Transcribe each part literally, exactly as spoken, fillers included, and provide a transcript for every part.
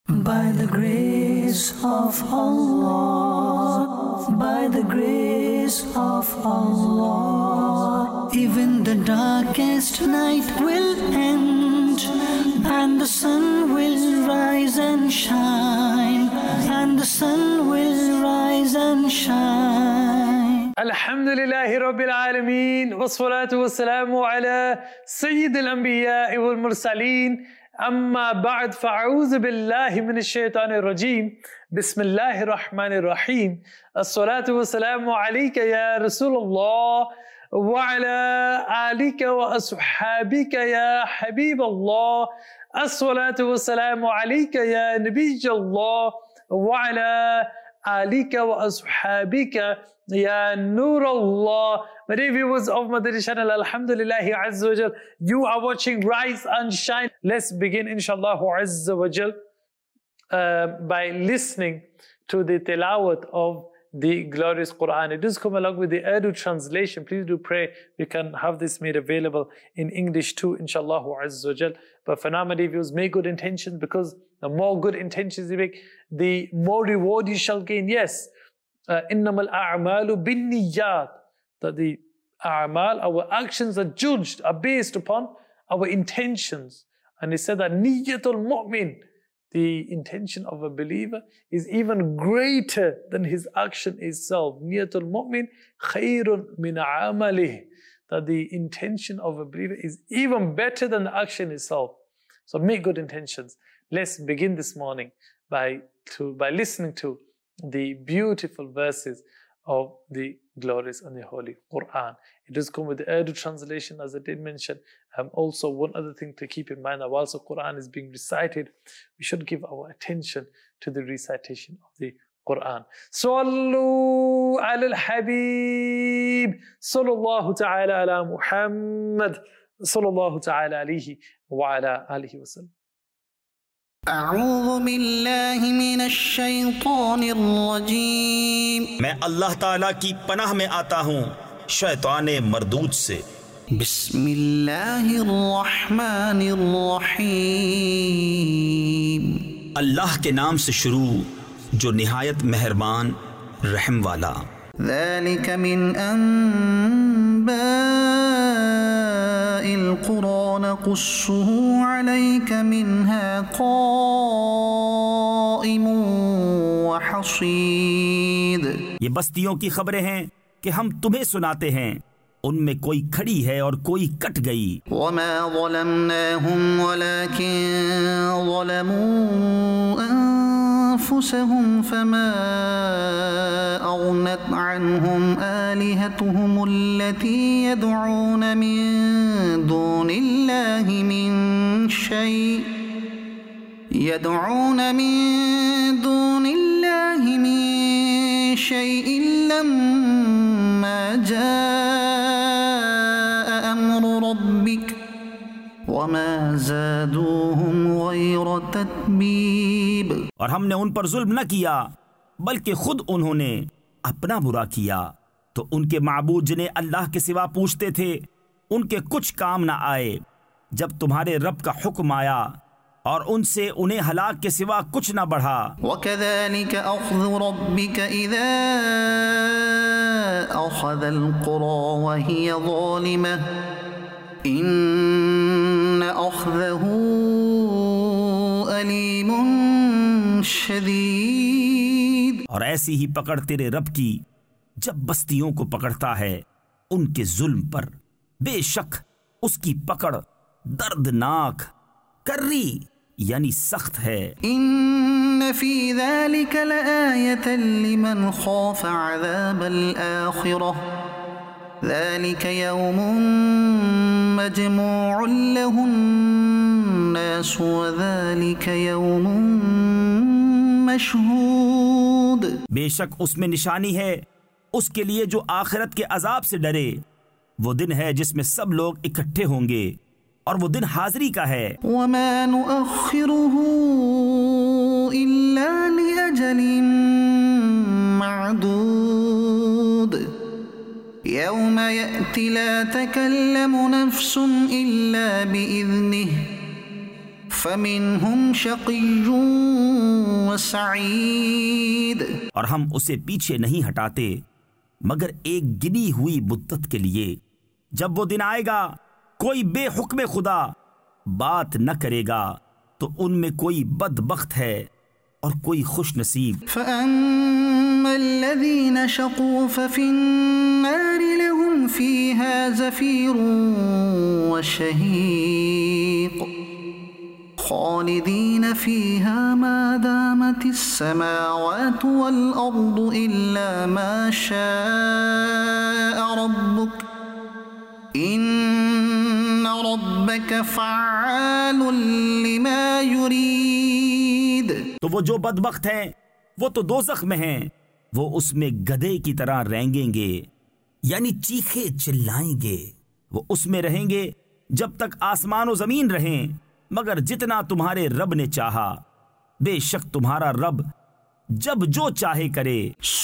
By the grace of Allah, by the grace of Allah, even the darkest night will end, and the sun will rise and shine, and the sun will rise and shine. Alhamdulillahi Rabbil Alameen, wassalatu wassalamu ala Sayyidil Anbiya wal Mursaleen. أما بعد فأعوذ بالله من الشيطان الرجيم بسم الله الرحمن الرحيم الصلاة والسلام عليك يا رسول الله وعلى آلك وأصحابك يا حبيب الله الصلاة والسلام عليك يا نبي الله وعلى آلك وأصحابك Ya Nur Allah. My dear viewers of Madani channel, Alhamdulillahi Azza wa Jal, you are watching Rise and Shine. Let's begin inshallah Azza wa Jal uh, by listening to the tilawat of the glorious Quran. It does come along with the Urdu translation. Please do pray we can have this made available in English too, inshallah Azza wa Jal. But for now, my dear viewers, make good intentions, because the more good intentions you make, the more reward you shall gain. Yes. إِنَّمَا الْأَعْمَالُ بِالنِّيَّاتِ, that the a'mal, our actions are judged, are based upon our intentions. And he said that niyyatul mu'min, the intention of a believer, is even greater than his action itself. Niyyatul mu'min khayrun min amalih, that the intention of a believer is even better than the action itself. So make good intentions. Let's begin this morning by, to, by listening to the beautiful verses of the glorious and the holy Quran. It does come with the Urdu translation, as I did mention. Um, also, one other thing to keep in mind, that whilst the Quran is being recited, we should give our attention to the recitation of the Quran. Sallu ala al-Habib, sallallahu ta'ala ala Muhammad, sallallahu ta'ala alayhi wa ala alihi wa sallam. اعوذ باللہ من الشیطان الرجیم، میں اللہ تعالیٰ کی پناہ میں آتا ہوں شیطان مردود سے۔ بسم اللہ الرحمن الرحیم، اللہ کے نام سے شروع جو نہایت مہربان رحم والا۔ ذلك من انباء القرى نقصه عليك منها قائم وحصيد، یہ بستیوں کی خبریں ہیں کہ ہم تمہیں سناتے ہیں، ان میں کوئی کھڑی ہے اور کوئی کٹ گئی۔ وما ظلمناهم ولكن ظلموا أنفسهم فما أغنت عنهم آلهتهم التي يدعون من دون الله من شيء يدعون من دون الله من شيء لما جاء أمر ربك وما زادوهم غير تتبيب۔ اور ہم نے ان پر ظلم نہ کیا بلکہ خود انہوں نے اپنا برا کیا، تو ان کے معبود جنہیں اللہ کے سوا پوچھتے تھے ان کے کچھ کام نہ آئے جب تمہارے رب کا حکم آیا، اور ان سے انہیں ہلاک کے سوا کچھ نہ بڑھا۔ وَكَذَلِكَ أَخْذُ رَبِّكَ إِذَا أَخَذَ الْقُرَى وَهِيَ ظَالِمَةٌ إِنَّ أَخْذَهُ أَلِيمٌ شَدِيدٌ۔ اور ایسی ہی پکڑ تیرے رب کی جب بستیوں کو پکڑتا ہے ان کے ظلم پر، بے شک اس کی پکڑ دردناک کری یعنی سخت ہے۔ ان فی ذلک لآیۃ لمن خاف عذاب الآخرہ ذلک یوم مجموع له الناس وذلک یوم مشہود۔ بے شک اس میں نشانی ہے اس کے لیے جو آخرت کے عذاب سے ڈرے، وہ دن ہے جس میں سب لوگ اکٹھے ہوں گے اور وہ دن حاضری کا ہے۔ وما نؤخره الا لأجل معدود يوم يأتي لا تكلم نفس إلا بإذنه فمنهم شقي وسعيد. और हम उसे पीछे नहीं हटाते मगर एक गिनी हुई मुद्दत के लिए। जब वो दिन आएगा कोई बेहुक्म खुदा बात न करेगा तो उनमें कोई बदबख्त है और कोई खुश नसीब। فأما الذين شقوا ففي النار لهم فيها زفير وشهيق خالدين فيها ما دامت السماوات والأرض إلا ما شاء ربك إن ربك فعال لما يريد. तो वो जो बदबख्त हैं वो तो दोज़ख में हैं, वो उसमें गधे की तरह रेंगेंगे यानी चीखे चिल्लाएंगे। वो उसमें रहेंगे जब तक आसमान और जमीन रहें, मगर जितना तुम्हारे रब ने चाहा, बेशक तुम्हारा रब जब जो चाहे करे।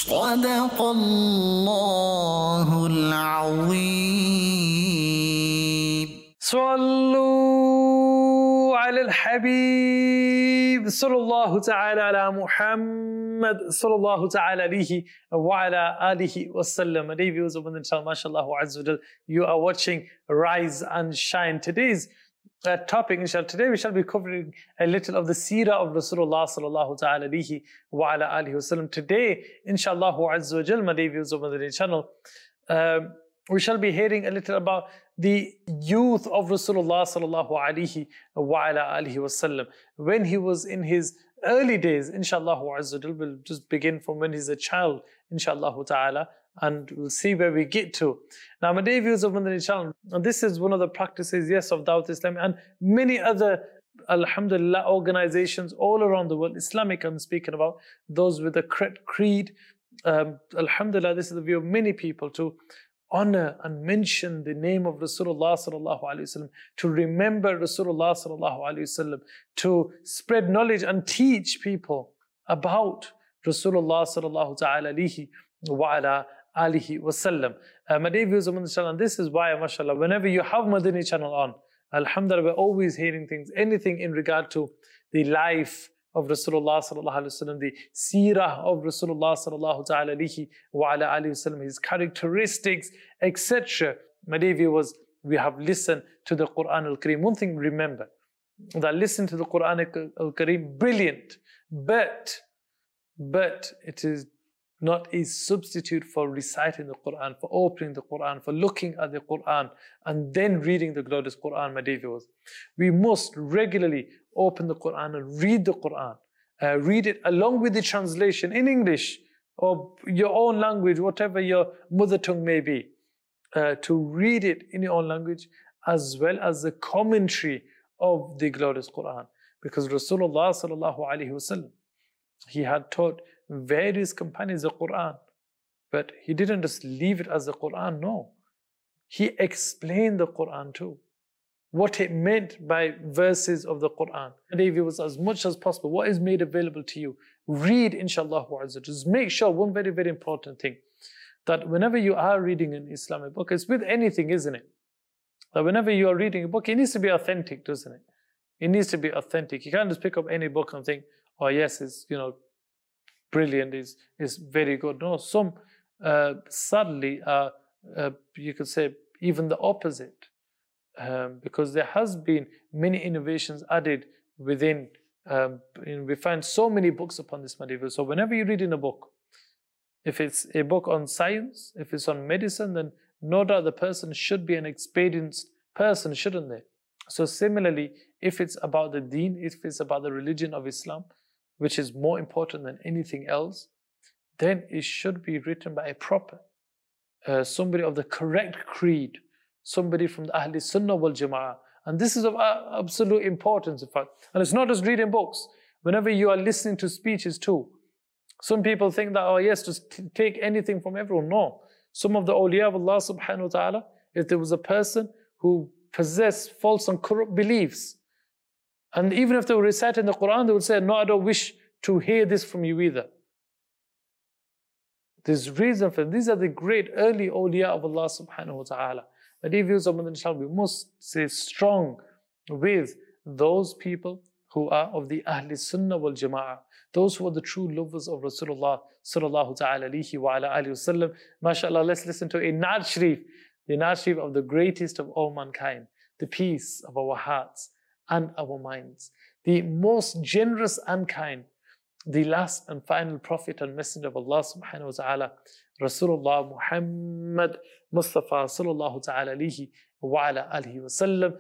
सदक़ल्लाहुल अज़ीम। सल्लू अलल हबीब सल्लल्लाहु तआला अला मुहम्मद सल्लल्लाहु तआला अलैहि व अला आलिहि वसल्lam. Dear viewers of inshallah, mashallah azza wa jal, you are watching Rise and Shine. Today's Uh, topic, inshallah. Today we shall be covering a little of the seerah of Rasulullah sallallahu ta'ala alayhi wa ala alihi wasallam. Today, inshallah azza wa jal, my dear viewers of the channel, uh, we shall be hearing a little about the youth of Rasulullah sallallahu alayhi wa ala alihi wasallam. When he was in his early days, inshallah azza wa jal, we'll just begin from when he's a child, inshallah ta'ala, and we'll see where we get to. Now, my dear viewers of Madani channel, this is one of the practices, yes, of Dawat Islam and many other, alhamdulillah, organizations all around the world. Islamic, I'm speaking about, those with the correct creed. Um, alhamdulillah, this is the view of many people, to honor and mention the name of Rasulullah sallallahu alaihi wasallam, to remember Rasulullah sallallahu alaihi wasallam, to spread knowledge and teach people about Rasulullah sallallahu ta'ala alaihi wa ala alihi wasallam. Uh, my dear viewers of Madani channel, and this is why, mashallah, whenever you have Madani channel on, alhamdulillah, we're always hearing things, anything in regard to the life of Rasulullah sallallahu alaihi wasallam, the seerah of Rasulullah sallallahu ta'ala alihi wa ala alihi wasallam, his characteristics, et cetera. My dear viewers, we have listened to the Quran al-Kareem. One thing remember, that listen to the Quran al-Kareem, brilliant, but, but it is not a substitute for reciting the Quran, for opening the Quran, for looking at the Quran, and then reading the glorious Quran, my dear viewers. We must regularly open the Quran and read the Quran. Uh, read it along with the translation in English or your own language, whatever your mother tongue may be. Uh, to read it in your own language, as well as the commentary of the glorious Quran. Because Rasulullah sallallahu alaihi wasallam, he had taught various companions the Quran, but he didn't just leave it as the Quran, no. He explained the Quran too, what it meant by verses of the Quran. And if it was as much as possible, what is made available to you, read, inshallah. Just make sure, one very, very important thing, that whenever you are reading an Islamic book, it's with anything, isn't it? That whenever you are reading a book, it needs to be authentic, doesn't it? It needs to be authentic. You can't just pick up any book and think, oh yes, it's, you know, brilliant, is is very good. No, some uh, sadly are, uh, you could say, even the opposite, um, because there has been many innovations added within. Um, and we find so many books upon this material. So whenever you read in a book, if it's a book on science, if it's on medicine, then no doubt the person should be an experienced person, shouldn't they? So similarly, if it's about the deen, if it's about the religion of Islam, which is more important than anything else, then it should be written by a proper, uh, somebody of the correct creed, somebody from the Ahli Sunnah wal Jama'ah. And this is of absolute importance, in fact. And it's not just reading books. Whenever you are listening to speeches too, some people think that, oh yes, just t- take anything from everyone. No. Some of the awliya of Allah subhanahu wa ta'ala, if there was a person who possessed false and corrupt beliefs, and even if they were reciting the Quran, they would say, no, I don't wish to hear this from you either. There's reason for it. These are the great early awliya of Allah subhanahu wa ta'ala. But if you we must stay strong with those people who are of the Ahl Sunnah wal Jama'ah, those who are the true lovers of Rasulullah sallallahu ta'ala alayhi wa ala alihi wasallam. MashaAllah, let's listen to a Naat Sharif, the Naat Sharif of the greatest of all mankind, the peace of our hearts and our minds, the most generous and kind, the last and final prophet and messenger of Allah subhanahu wa ta'ala, Rasulullah Muhammad Mustafa sallallahu ta'ala alayhi wa ala alihi wasallam.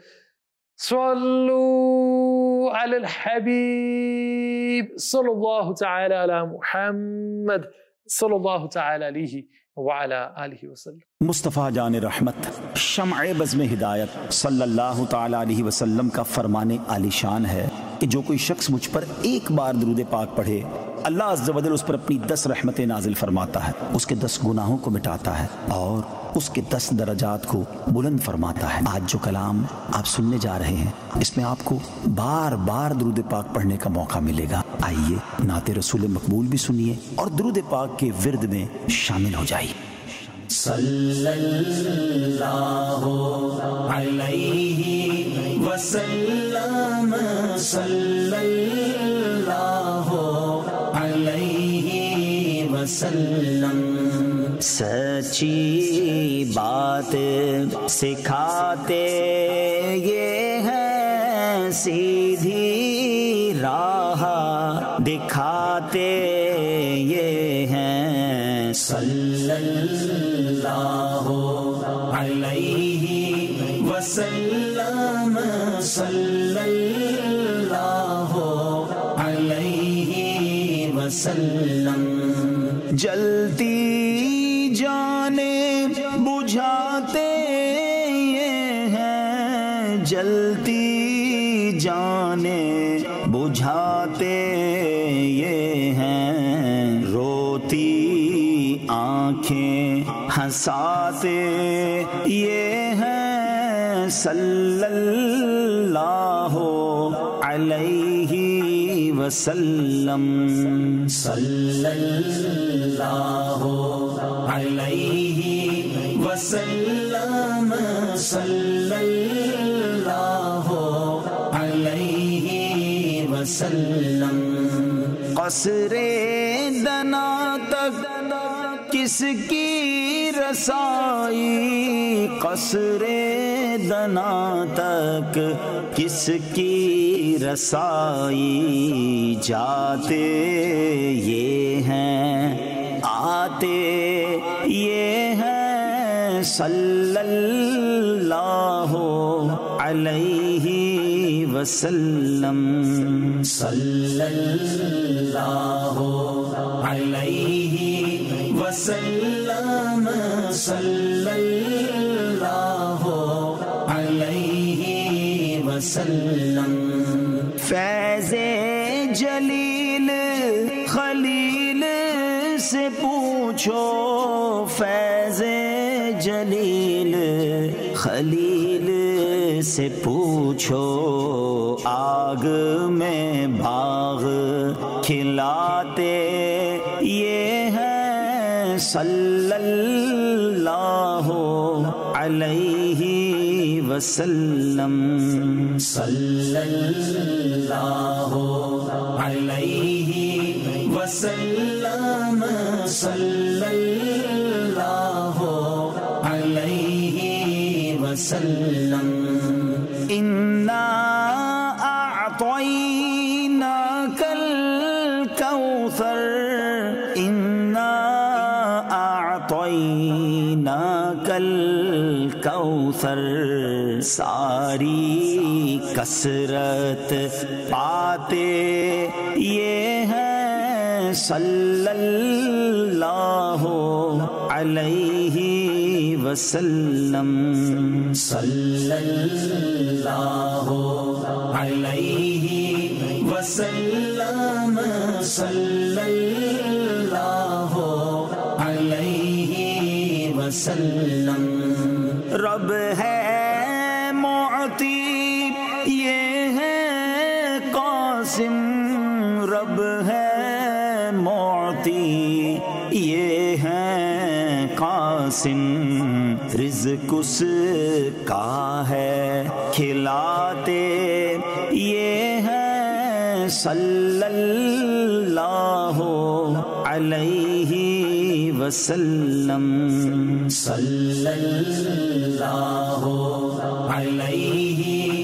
Sallu ala al-Habib sallallahu ta'ala ala Muhammad sallallahu ta'ala alayhi wa ala alihi wasallam. مصطفیٰ جان رحمت شمع بزم ہدایت صلی اللہ تعالیٰ علیہ وسلم کا فرمان عالی شان ہے کہ جو کوئی شخص مجھ پر ایک بار درود پاک پڑھے اللہ عز و جل اس پر اپنی دس رحمتیں نازل فرماتا ہے، اس کے دس گناہوں کو مٹاتا ہے اور اس کے دس درجات کو بلند فرماتا ہے۔ آج جو کلام آپ سننے جا رہے ہیں اس میں آپ کو بار بار درود پاک پڑھنے کا موقع ملے گا۔ آئیے نعت رسول مقبول بھی سنیے اور درود پاک کے ورد میں شامل ہو جائیے۔ صلی اللہ علیہ وسلم صلی اللہ علیہ وسلم سچی بات سکھاتے یہ ہے سیدھی راہ دکھاتے یہ ہیں صلی اللہ علیہ وسلم صلی اللہ علیہ وسلم جلتی جانیں بجھاتے یہ ہیں جلتی جانیں بجھاتے یہ ہیں روتی آنکھیں ہنساتے یہ ہیں صلی اللہ علیہ وسلم صلی اللہ علیہ وسلم صلی اللہ علیہ وسلم قصر دنا تک کس کی رسائی قصر دنا تک کس کی رسائی جاتے یہ ہیں آتے یہ ہیں صلی اللہ علیہ وسلم صلی اللہ علیہ وسلم صلی اللہ علیہ وسلم فیض جلیل خلیل سے پوچھو فیض جلیل خلیل سے پوچھو آگ میں باغ کھلاتے یہ ہیں صلی اللہ علیہ وسلم صلی اللہ علیہ وسلم صلی اللہ علیہ وسلم انا اعطیناک الکوثر انا اعطیناک الکوثر ساری کثرت پاتے یہ ہیں صلی اللہ علیہ وسلم صلی اللہ علیہ وسلم صلی اللہ علیہ وسلم رب ہے معطی یہ ہے قاسم رب ہے معطی یہ ہے قاسم رزق اس کا ہے کھلاتے یہ ہے صلی اللہ علیہ وسلم، صلی اللہ علیہ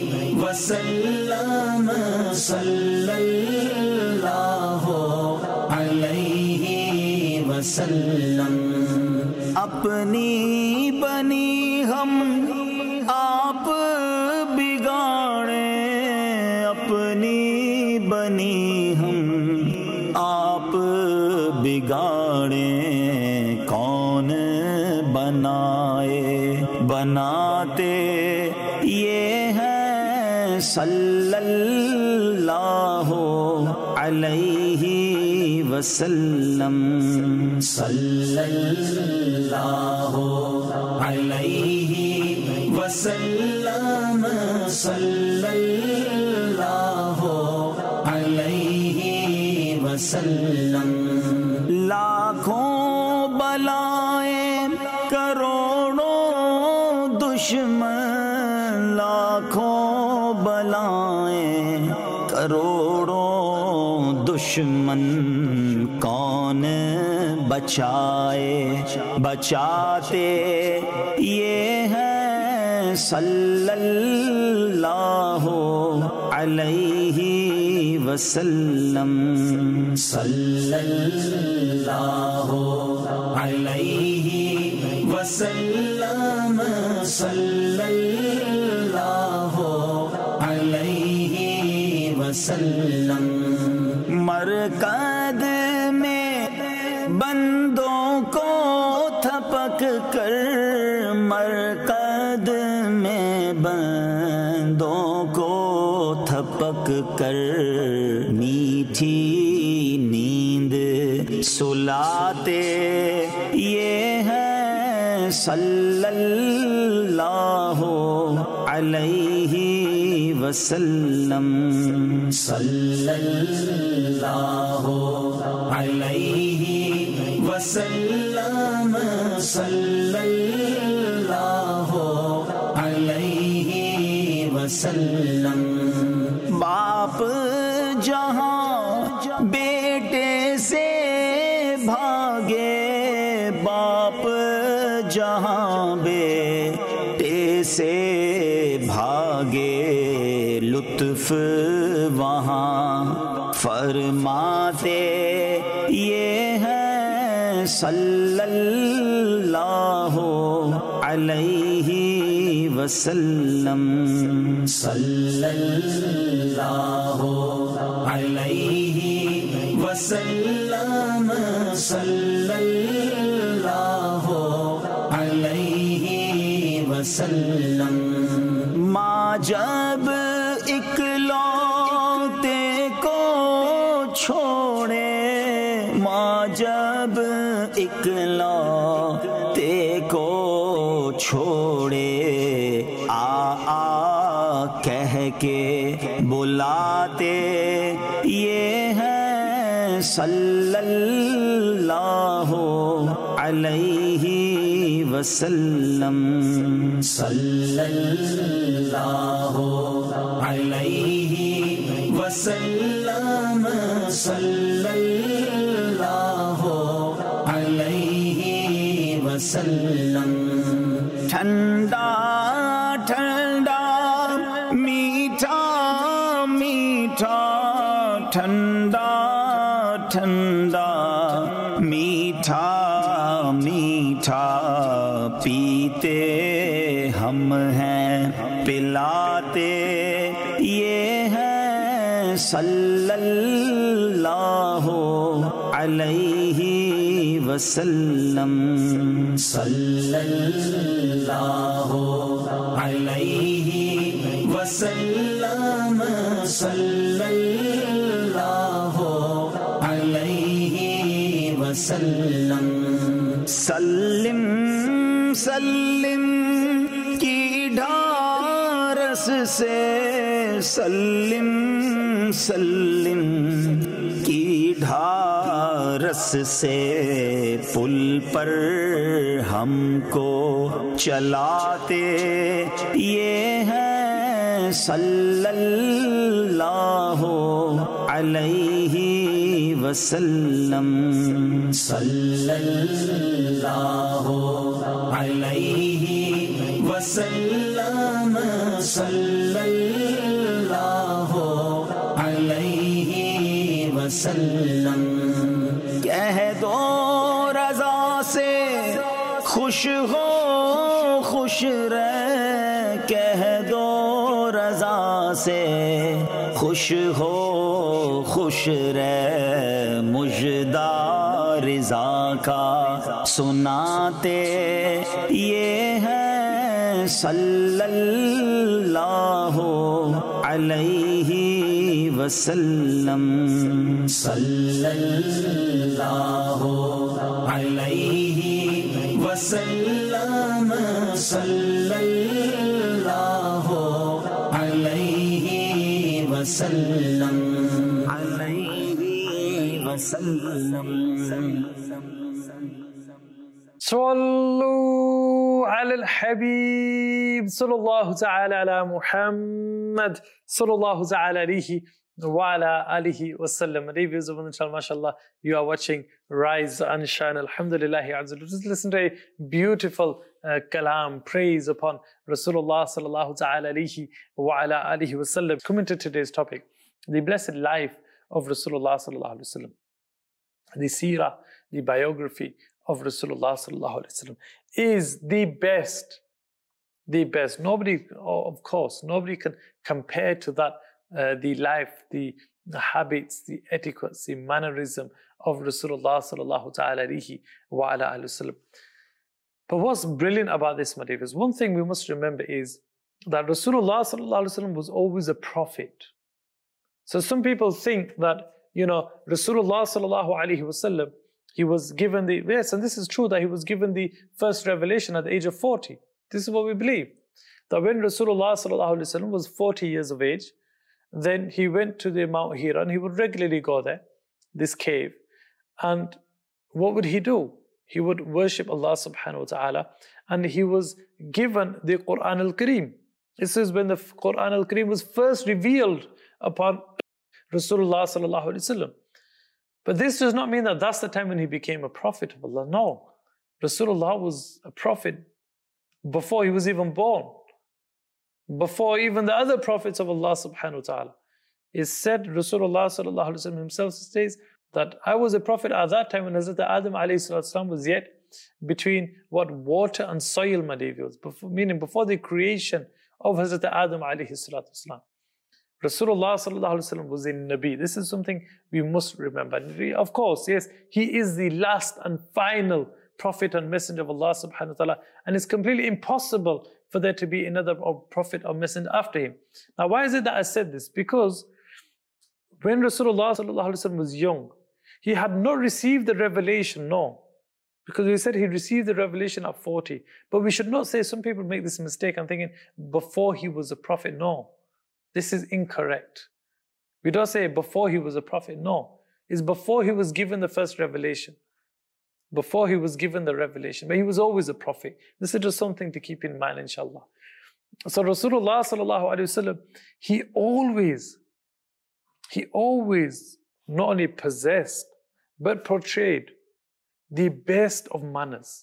وسلم، صلی اللہ علیہ وسلم۔ اپنی بنی ہم آپ بگاڑیں، اپنی بنی ہم آپ بگاڑیں، کون بنائے بناتے یہ ہیں، صلی اللہ علیہ وسلم، صلی اللہ علیہ وسلم، صلی اللہ علیہ وسلم۔ لاکھوں بلائیں کروڑوں دشمن، لاکھوں بلائیں کروڑوں دشمن، کون بچائے بچاتے یہ ہیں، صلی اللہ علیہ وسلم، صلی اللہ علیہ وسلم، صلی اللہ علیہ وسلم۔ مرکز میں بندوں کو تھپک کر، مرکز میں بندوں کو تھپک کر، میٹھی نیند سلاتے یہ ہیں، صلی اللہ علیہ وسلم، صلی اللہ علیہ وسلم، صلی اللہ علیہ وسلم۔ باپ جہاں بیٹے سے بھاگے، باپ جہاں بیٹے سے بھاگے، لطف وہاں فرماتے یہ ہیں، صلی اللہ علیہ وسلم، صلی اللہ علیہ وسلم، صلی اللہ علیہ وسلم۔ ماں جب اکلوتے کو چھوڑے، ماں جب اکلوتے کو چھوڑے، آ آ کہہ کے بلاتے یہ ہیں، صلی اللہ علیہ وسلم، صلی اللہ علیہ وسلم، صلی اللہ علیہ وسلم۔ ٹھنڈا ٹھنڈا میٹھا میٹھا، ٹھنڈا ٹھنڈا میٹھا میٹھا، پیتے ہم ہیں پلاتے یہ ہیں، صلی اللہ علیہ وسلم، صلی اللہ علیہ وسلم، صلی اللہ علیہ وسلم۔ سلم سلم کی ڈھارس سے، سلم سلم کی ڈھارس سے، پل پر ہم کو چلاتے یہ ہیں، صلی اللہ अलैहि वसल्लम सल्लल्लाहु अलैहि वसल्लम सल्लल्लाहु अलैहि वसल्लम। कह दो रज़ा से खुश हो खुश रह, कह दो रज़ा से खुश हो खुश रह, मुजदा रिज़ा का सुनाते ये है सल्लल्लाहु अलैहि वसल्लम सल्लल्लाहु अलैहि वसल्लम सल्लल्लाहु अलैहि वसल्लम अलैहि वसल्लम। صلوا على الحبيب صلى الله تعالى على محمد صلى الله تعالى عليه وعلى alihi wasallam. And viewers of inshallah, mashallah, you are watching Rise and Shine. Alhamdulillah, just listen to a beautiful uh, kalam, praise upon Rasulullah sallallahu ta'ala alayhi wa ala alihi wasallam. Coming to today's topic, the blessed life of Rasulullah sallallahu alayhi wasallam, the seerah, the biography of Rasulullah sallallahu alayhi wasallam is the best, the best. Nobody, of course, nobody can compare to that uh, the life, the, the habits, the etiquettes, the mannerism of Rasulullah sallallahu ta'ala alayhi wa ala alihi wasallam. But what's brilliant about this, my dear, is one thing we must remember is that Rasulullah sallallahu alayhi wasallam was always a prophet. So some people think that, you know, Rasulullah sallallahu alayhi wasallam, he was given the, yes, and this is true, that he was given the first revelation at the age of forty. This is what we believe. That when Rasulullah sallallahu alayhi wasallam was forty years of age, then he went to the Mount Hira and he would regularly go there, this cave. And what would he do? He would worship Allah subhanahu wa ta'ala, and he was given the Quran al-Kareem. This is when the Quran al-Kareem was first revealed upon Rasulullah sallallahu alayhi wasallam. But this does not mean that that's the time when he became a prophet of Allah. No. Rasulullah was a prophet before he was even born. Before even the other prophets of Allah subhanahu wa ta'ala. It said, Rasulullah sallallahu alayhi wa sallam himself says that I was a prophet at that time when Hazrat Adam alayhi salatu was yet between what water and soil, my dear viewers, before, meaning before the creation of Hazrat Adam alayhi salatu. Rasulullah sallallahu alayhi wa sallam was a Nabi. This is something we must remember. And of course, yes, he is the last and final prophet and messenger of Allah subhanahu wa ta'ala. And it's completely impossible for there to be another prophet or messenger after him. Now, why is it that I said this? Because when Rasulullah sallallahu alayhi wa sallam was young, he had not received the revelation, no. Because we said he received the revelation at forty. But we should not say, some people make this mistake, I'm thinking, before he was a prophet, no. This is incorrect. We don't say before he was a prophet. No. It's before he was given the first revelation. Before he was given the revelation. But he was always a prophet. This is just something to keep in mind, inshallah. So Rasulullah sallallahu alayhi wa sallam, he always, he always not only possessed, but portrayed the best of manners.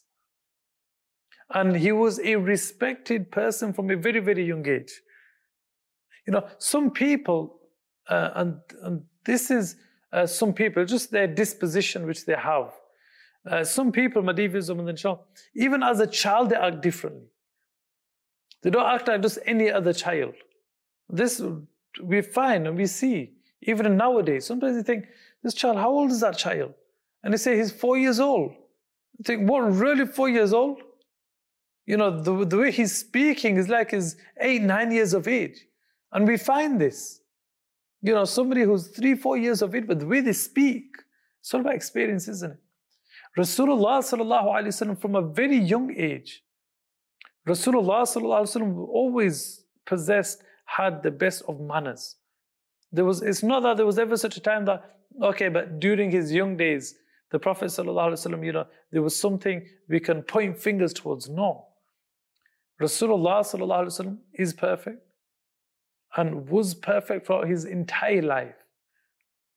And he was a respected person from a very, very young age. You know, some people, uh, and, and this is uh, some people, just their disposition which they have. Uh, some people, Madivism, even as a child, they act differently. They don't act like just any other child. This we find and we see, even nowadays. Sometimes you think, this child, how old is that child? And they say, he's four years old. You think, what, really four years old? You know, the, the way he's speaking is like he's eight, nine years of age. And we find this, you know, somebody who's three, four years of age, but the way they speak, it's all about experience, isn't it? Rasulullah sallallahu alayhi wa sallam, from a very young age, Rasulullah sallallahu alayhi wa sallam always possessed, had the best of manners. There was, it's not that there was ever such a time that, okay, but during his young days, the Prophet sallallahu alayhi wa sallam, you know, there was something we can point fingers towards. No. Rasulullah sallallahu alayhi wa sallam is perfect, and was perfect for his entire life.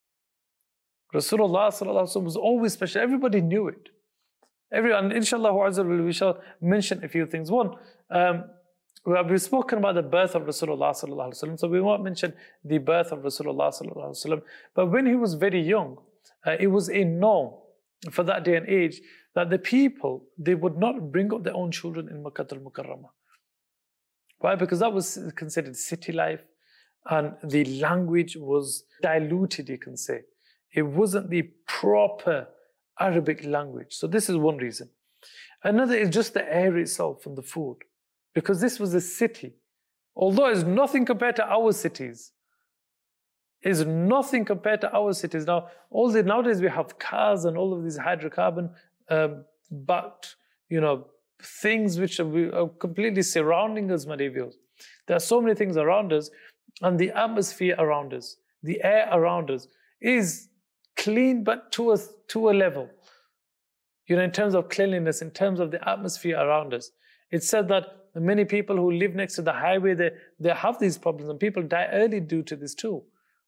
Rasulullah sallallahu alaihi wasallam was always special. Everybody knew it. Everyone, inshallah, we shall mention a few things. One, um, we've spoken about the birth of Rasulullah sallallahu alaihi wasallam, so we won't mention the birth of Rasulullah sallallahu alaihi wasallam. But when he was very young, uh, it was a norm for that day and age that the people, they would not bring up their own children in Makkah al-Mukarramah. Why? Because that was considered city life, and the language was diluted, you can say. It wasn't the proper Arabic language. So this is one reason. Another is just the air itself and the food. Because this was a city. Although it's nothing compared to our cities. It's nothing compared to our cities. Now, all the, nowadays we have cars and all of these hydrocarbon um, but, you know, things which are, are completely surrounding us, Madhavios. There are so many things around us, and the atmosphere around us, the air around us is clean, but to a, to a level. You know, in terms of cleanliness, in terms of the atmosphere around us. It's said that many people who live next to the highway, they, they have these problems, and people die early due to this too.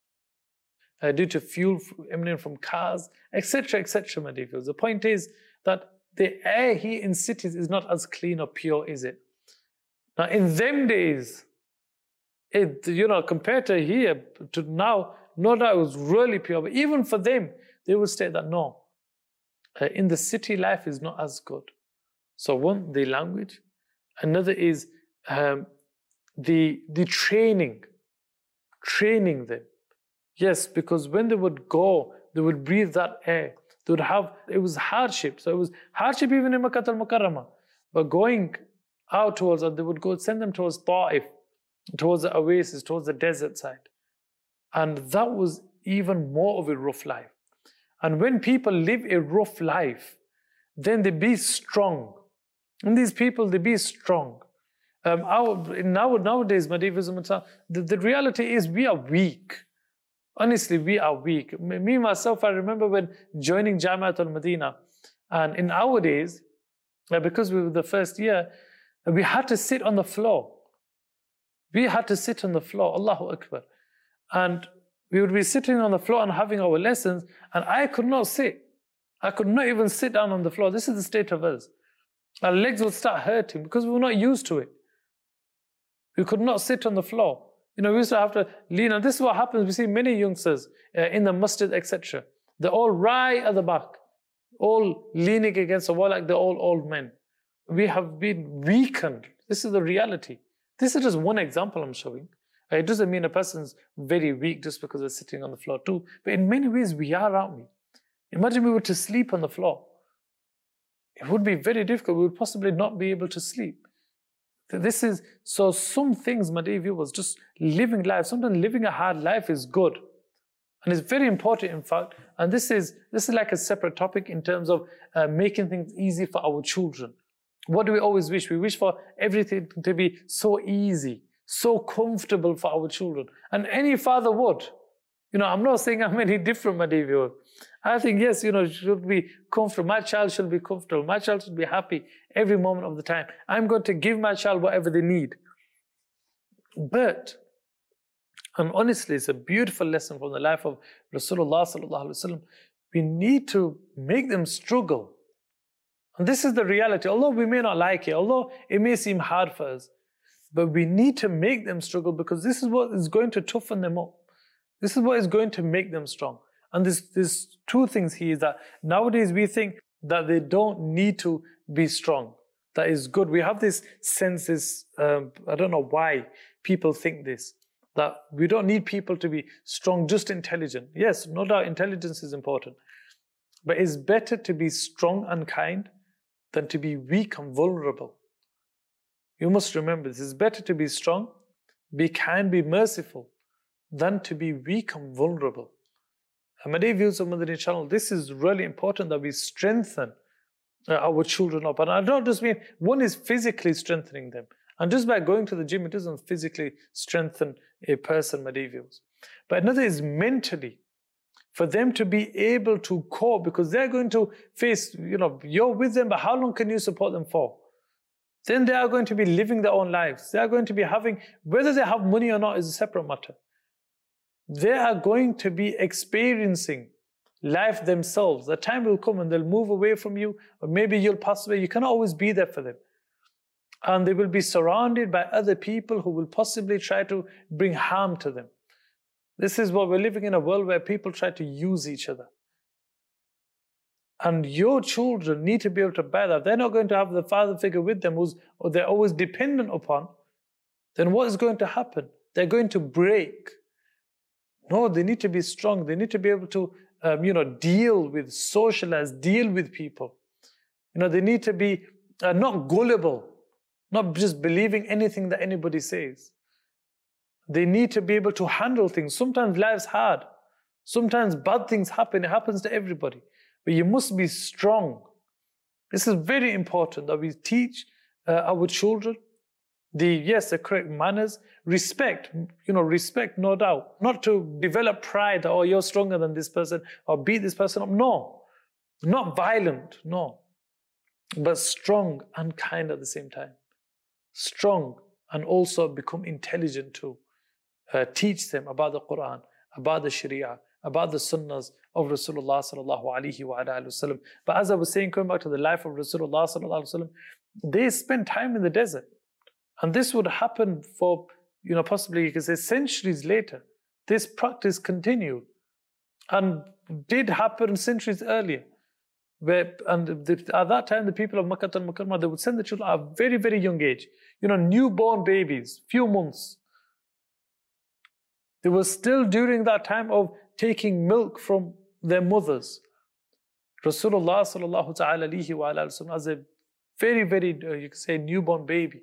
Uh, due to fuel emanating from cars, et cetera, et cetera, Madhavios. The point is that the air here in cities is not as clean or pure, is it? Now, in them days, it, you know, compared to here, to now, no doubt it was really pure. But even for them, they would state that no, uh, in the city, life is not as good. So one, the language. Another is um, the, the training, training them. Yes, because when they would go, they would breathe that air. They would have, it was hardship. So it was hardship even in Makkah al-Mukarramah. But going out towards, they would go send them towards Ta'if, towards the oasis, towards the desert side. And that was even more of a rough life. And when people live a rough life, then they be strong. And these people, they be strong. Um, our, now, nowadays, Madhavios, the, the reality is we are weak. Honestly, we are weak. Me, myself, I remember when joining Jamiat al-Madinah, and in our days, because we were the first year, we had to sit on the floor. We had to sit on the floor, Allahu Akbar. And we would be sitting on the floor and having our lessons, and I could not sit. I could not even sit down on the floor. This is the state of us. Our legs would start hurting because we were not used to it. We could not sit on the floor. You know, we used to have to lean, and this is what happens. We see many youngsters uh, in the masjid, et cetera. They're all right at the back, all leaning against the wall like they're all old men. We have been weakened. This is the reality. This is just one example I'm showing. Uh, it doesn't mean a person's very weak just because they're sitting on the floor too. But in many ways, we are, aren't we? Imagine we were to sleep on the floor. It would be very difficult. We would possibly not be able to sleep. This is, so some things, Madhavios, was just living life. Sometimes living a hard life is good. And it's very important, in fact. And this is, this is like a separate topic in terms of uh, making things easy for our children. What do we always wish? We wish for everything to be so easy, so comfortable for our children. And any father would. You know, I'm not saying I'm any different, Madhavios. I think, yes, you know, it should be comfortable. My child should be comfortable. My child should be happy every moment of the time. I'm going to give my child whatever they need. But, and honestly, it's a beautiful lesson from the life of Rasulullah sallallahu alaihi wasallam. We need to make them struggle. And this is the reality. Although we may not like it, although it may seem hard for us, but we need to make them struggle because this is what is going to toughen them up. This is what is going to make them strong. And there's, there's two things here that nowadays we think that they don't need to be strong. That is good. We have this sense, this, um, I don't know why people think this, that we don't need people to be strong, just intelligent. Yes, no doubt intelligence is important. But it's better to be strong and kind than to be weak and vulnerable. You must remember this. It's better to be strong, be kind, be merciful, than to be weak and vulnerable. And Madhavios of Madani channel, this is really important that we strengthen uh, our children up. And I don't just mean, one is physically strengthening them. And just by going to the gym, it doesn't physically strengthen a person, Madhavios. But another is mentally, for them to be able to cope, because they're going to face, you know, you're with them, but how long can you support them for? Then they are going to be living their own lives. They are going to be having, whether they have money or not is a separate matter. They are going to be experiencing life themselves. The time will come and they'll move away from you, or maybe you'll pass away. You cannot always be there for them. And they will be surrounded by other people who will possibly try to bring harm to them. This is what we're living in, a world where people try to use each other. And your children need to be able to bear that. They're not going to have the father figure with them who's, or they're always dependent upon. Then what is going to happen? They're going to break. No, they need to be strong. They need to be able to, um, you know, deal with, socialize, deal with people. You know, they need to be uh, not gullible, not just believing anything that anybody says. They need to be able to handle things. Sometimes life's hard. Sometimes bad things happen. It happens to everybody. But you must be strong. This is very important that we teach uh, our children the, yes, the correct manners, respect, you know, respect, no doubt. Not to develop pride, oh, you're stronger than this person, or beat this person up. No, not violent, no. But strong and kind at the same time. Strong and also become intelligent too. Uh, teach them about the Quran, about the Sharia, about the Sunnahs of Rasulullah sallallahu alaihi wa alihi wasallam. But as I was saying, coming back to the life of Rasulullah sallallahu alaihi wasallam, they spent time in the desert. And this would happen for, you know, possibly you could say centuries later. This practice continued and did happen centuries earlier. Where, and the, at that time, the people of Makkah al-Mukarramah, they would send the children at a very, very young age. You know, newborn babies, few months. They were still during that time of taking milk from their mothers. Rasulullah sallallahu ta'ala alayhi wa sallam as a very, very, uh, you could say, newborn baby.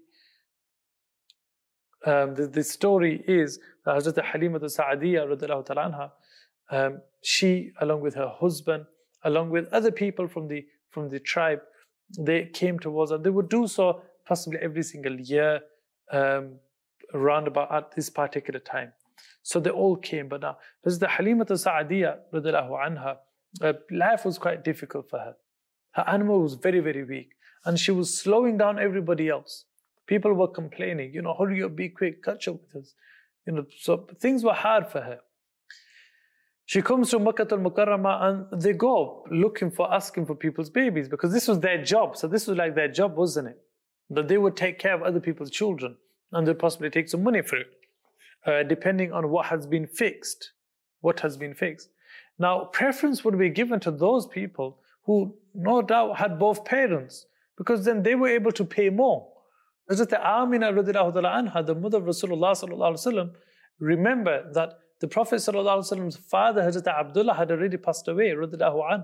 Um, the, the story is that Hazrat Halima Sa'adiyya radiallahu ta'ala anha, um, she, along with her husband, along with other people from the from the tribe, they came towards her. They would do so possibly every single year, um, around about at this particular time. So they all came. But now, Hazrat Halima Sa'adiyya radiallahu anha, uh, life was quite difficult for her. Her animal was very, very weak, and she was slowing down everybody else. People were complaining, you know, hurry up, be quick, catch up with us. You know, so things were hard for her. She comes to Makkah al-Mukarramah and they go looking for, asking for people's babies because this was their job. So this was like their job, wasn't it? That they would take care of other people's children and they'd possibly take some money for it, uh, depending on what has been fixed. What has been fixed. Now, preference would be given to those people who no doubt had both parents because then they were able to pay more. Hazrat Amina radiallahu anha, the mother of Rasulullah sallallahu alaihi wasallam, remember that the Prophet sallallahu alaihi wasallam's father, Hazrat Abdullah, had already passed away, radiallahu anhu.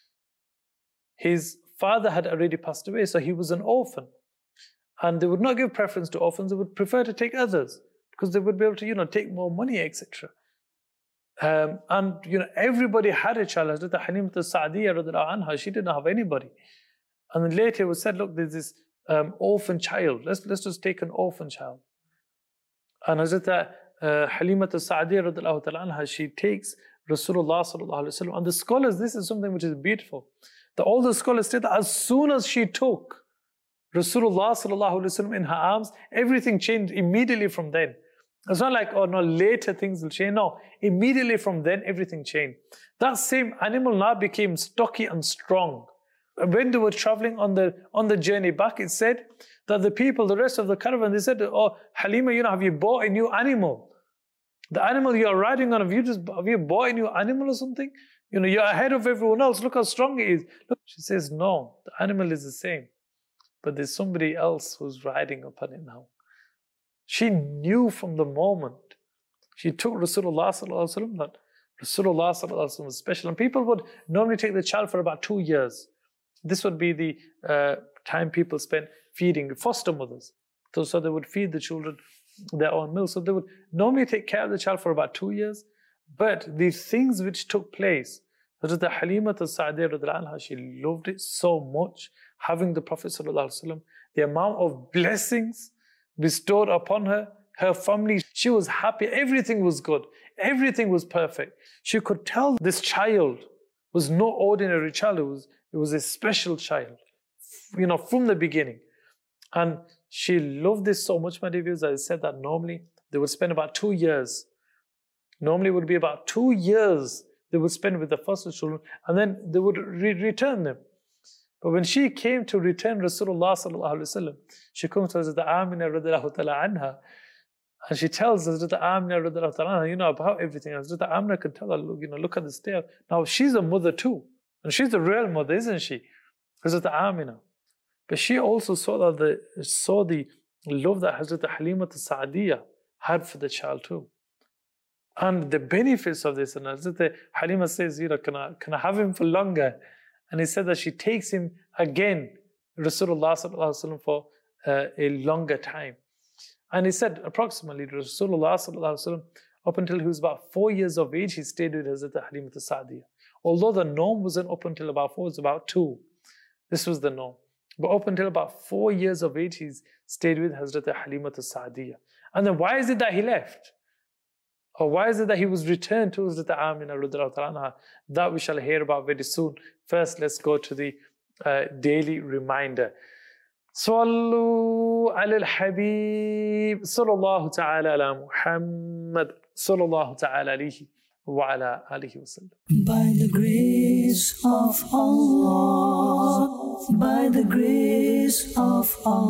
His father had already passed away, so he was an orphan. And they would not give preference to orphans, they would prefer to take others because they would be able to, you know, take more money, et cetera. Um, and, you know, everybody had a child. Hazrat Halima Sa'adiyya radiallahu anha, she didn't have anybody. And then later it was said, look, there's this Um, orphan child. Let's let's just take an orphan child. And Hazrat uh, Halima Sa'adiyya radiallahu ta'ala anha, she takes Rasulullah sallallahu alaihi wasallam. And the scholars, this is something which is beautiful. That all the scholars say that as soon as she took Rasulullah sallallahu alaihi wasallam in her arms, everything changed immediately from then. It's not like, oh no, later things will change. No, immediately from then everything changed. That same animal now became stocky and strong. When they were traveling on the on the journey back, it said that the people, the rest of the caravan, they said, "Oh, Halima, you know, have you bought a new animal? The animal you are riding on, have you just have you bought a new animal or something? You know, you're ahead of everyone else. Look how strong it is." Look, she says, "No, the animal is the same, but there's somebody else who's riding upon it now." She knew from the moment she took Rasulullah sallallahu alaihi wasallam that Rasulullah sallallahu alaihi wasallam was special, and people would normally take the child for about two years. This would be the uh, time people spent feeding foster mothers. So, so they would feed the children their own milk. So they would normally take care of the child for about two years. But the things which took place, Hazrat Halima Sa'adiyya radiallahu anha, she loved it so much, having the Prophet sallallahu alaihi wasallam, the amount of blessings bestowed upon her, her family, she was happy, everything was good, everything was perfect. She could tell this child was no ordinary child, it was It was a special child, you know, from the beginning. And she loved this so much, my dear viewers, I said that normally they would spend about two years. Normally it would be about two years they would spend with the foster children, and then they would re- return them. But when she came to return Rasulullah sallallahu alaihi wasallam, she comes to Hazrat Amina radiallahu ta'ala anha, and she tells Hazrat Amina radiallahu ta'ala anha, you know, about everything. Hazrat Amina can tell her, look, you know, look at this tale. Now she's a mother too, and she's a real mother, isn't she? Hazrat Amina. But she also saw that the saw the love that Hazrat Halimat al-Sa'diyah had for the child too. And the benefits of this, and Hazrat Halima says, you know, can I, can I have him for longer? And he said that she takes him again, Rasulullah sallallahu alaihi wasallam, for uh, a longer time. And he said approximately Rasulullah sallallahu alaihi wasallam, up until he was about four years of age, he stayed with Hazrat Halimat al-Sa'diyah. Although the norm wasn't up until about four, it was about two. This was the norm. But up until about four years of age, he stayed with Hazrat Halimat al-Sa'diyah. And then why is it that he left? Or why is it that he was returned to Hazrat Amina radiallahu ta'ala anha? That we shall hear about very soon. First, let's go to the uh, daily reminder. Sallu ala al-Habib, sallallahu ta'ala ala Muhammad, sallallahu ta'ala alayhi wa ala alihi wa sallam. By the grace of Allah, by the grace of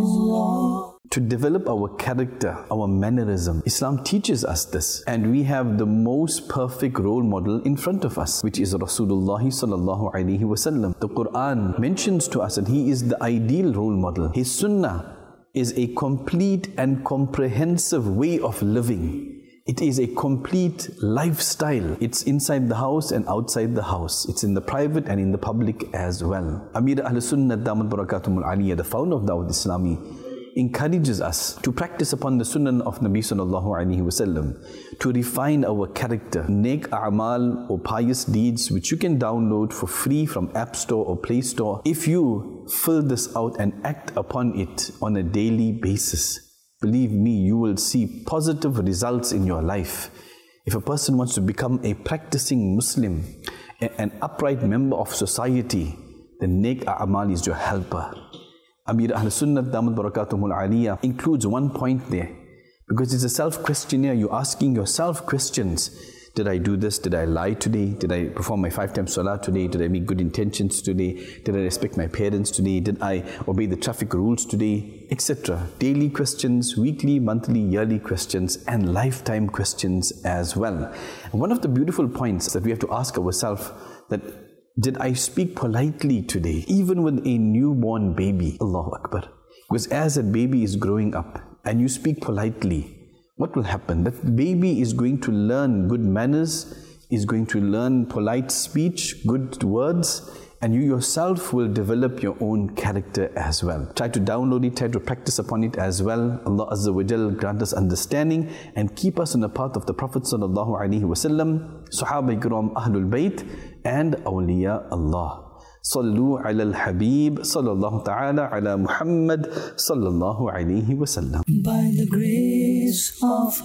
Allah. To develop our character, our mannerism, Islam teaches us this, and we have the most perfect role model in front of us, which is Rasulullah sallallahu alaihi wasallam. The Quran mentions to us that he is the ideal role model. His sunnah is a complete and comprehensive way of living. It is a complete lifestyle. It's inside the house and outside the house. It's in the private and in the public as well. Amir Ahl Sunnah Damat Barakatumul Aliyah, the founder of Dawat Islami, encourages us to practice upon the sunnah of Nabi sallallahu alaihi wasallam, to refine our character, Nek a'mal or pious deeds, which you can download for free from App Store or Play Store. If you fill this out and act upon it on a daily basis, believe me, you will see positive results in your life. If a person wants to become a practicing Muslim, an upright member of society, then Nek a'mal is your helper. Amir Ahl Sunnah Damat Barakatumul Aliyah includes one point there, because it's a self-questionnaire. You're asking yourself questions. Did I do this? Did I lie today? Did I perform my five times salah today? Did I make good intentions today? Did I respect my parents today? Did I obey the traffic rules today? Etc. Daily questions, weekly, monthly, yearly questions, and lifetime questions as well. And one of the beautiful points that we have to ask ourselves, that did I speak politely today, even with a newborn baby? Allahu Akbar. Because as that baby is growing up and you speak politely, what will happen? That baby is going to learn good manners, is going to learn polite speech, good words, and you yourself will develop your own character as well. Try to download it, try to practice upon it as well. Allah Azza wa Jal grant us understanding and keep us on the path of the Prophet sallallahu alaihi wasallam, Sahaba Ikram, Ahlul Bayt, and Awliya Allah. Sallu ala al-Habib, sallallahu ta'ala ala Muhammad, sallallahu alaihi wasallam. By the grace of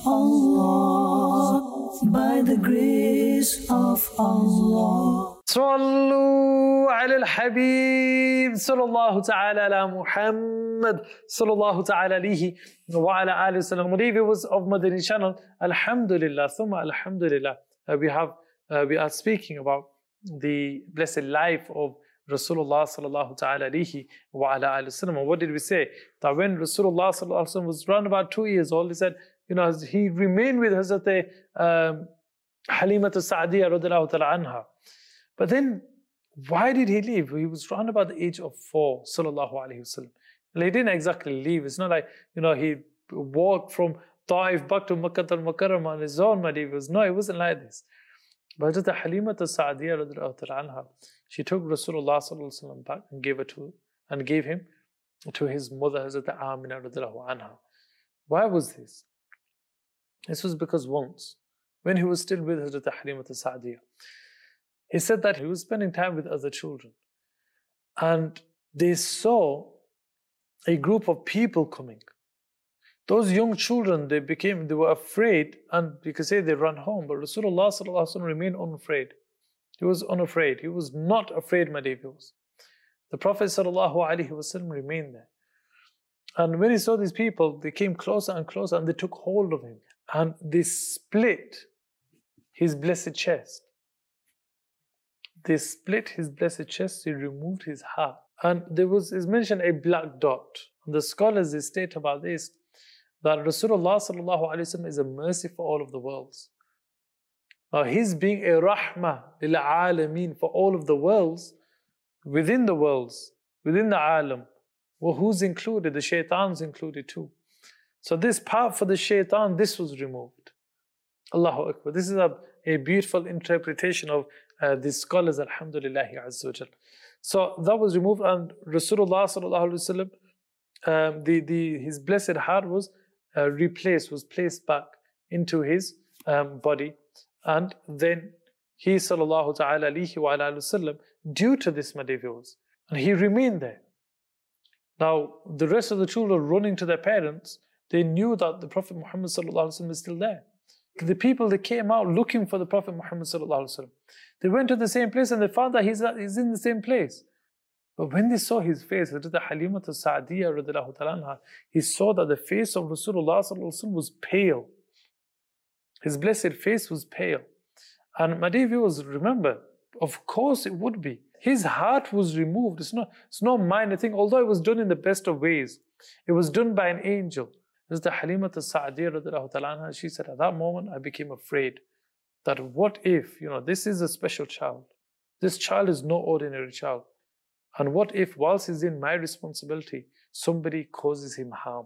Allah, by the grace of Allah. Sallu ala al-Habib, sallallahu ta'ala ala Muhammad, sallallahu ta'ala alayhi wa ala alihi wa sallam. Viewers of Madani channel, Alhamdulillah, thumma Alhamdulillah, uh, we have uh, we are speaking about the blessed life of Rasulullah sallallahu ta'ala alayhi wa ala alihi wa sallam. And what did we say? That when Rasulullah sallallahu alayhi wa sallam was around about two years old, he said, you know, he remained with Hazrat um, Halimat al-Sa'diyah radiallahu ta'ala anha. But then, why did he leave? He was around about the age of four, sallallahu alayhi wa sallam. He didn't exactly leave. It's not like, you know, he walked from Taif back to Makkah al-Mukarramah on his own. It was, no, it wasn't like this. But Hazrat Halimat al-Sa'diyah radiallahu ta'ala anha, she took Rasulullah sallallahu alayhi wa sallam back and gave it to and gave him to his mother Hazrat Amina radiallahu anha. Why was this? This was because once, when he was still with Hazrat Halimat al-Sa'diyah, he said that he was spending time with other children, and they saw a group of people coming. Those young children, they became, they were afraid, and you could say they ran home. But Rasulullah sallallahu alaihi wasallam remained unafraid. He was unafraid. He was not afraid, my dear viewers. The Prophet sallallahu alaihi wasallam remained there. And when he saw these people, they came closer and closer, and they took hold of him, and they split his blessed chest. they split his blessed chest, they removed his heart. And there was, is mentioned a black dot. And the scholars, they state about this, that Rasulullah sallallahu alayhi wa sallam is a mercy for all of the worlds. Now, his being a rahmah lil alameen for all of the worlds, within the worlds, within the alam, well, who's included? The shaitan's included too. So this part for the shaitan, this was removed. Allahu Akbar. This is a, a beautiful interpretation of uh, these scholars, alhamdulillahi azza wa jal. So that was removed, and Rasulullah sallallahu alayhi wa sallam, um, the, the, his blessed heart was uh, replaced, was placed back into his um, body. And then he sallallahu ta'ala alayhi wa alayhi wa sallam, due to this medieval, and he remained there. Now, the rest of the children running to their parents, they knew that the Prophet Muhammad sallallahu alayhi wa sallam is still there. The people that came out looking for the Prophet Muhammad sallallahu alayhi wa sallam, they went to the same place and they found that he's, he's in the same place. But when they saw his face, Halimah al-Sa'diyah radhiyallahu ta'ala anha, he saw that the face of Rasulullah sallallahu alayhi wa sallam was pale. His blessed face was pale. And my dear viewers, remember, of course it would be. His heart was removed. It's not, it's no minor thing, although it was done in the best of ways. It was done by an angel. This is the Halimah al-Sa'diyah radhiyallahu ta'ala anha. She said, at that moment I became afraid that what if, you know, this is a special child. This child is no ordinary child. And what if, whilst he's in my responsibility, somebody causes him harm?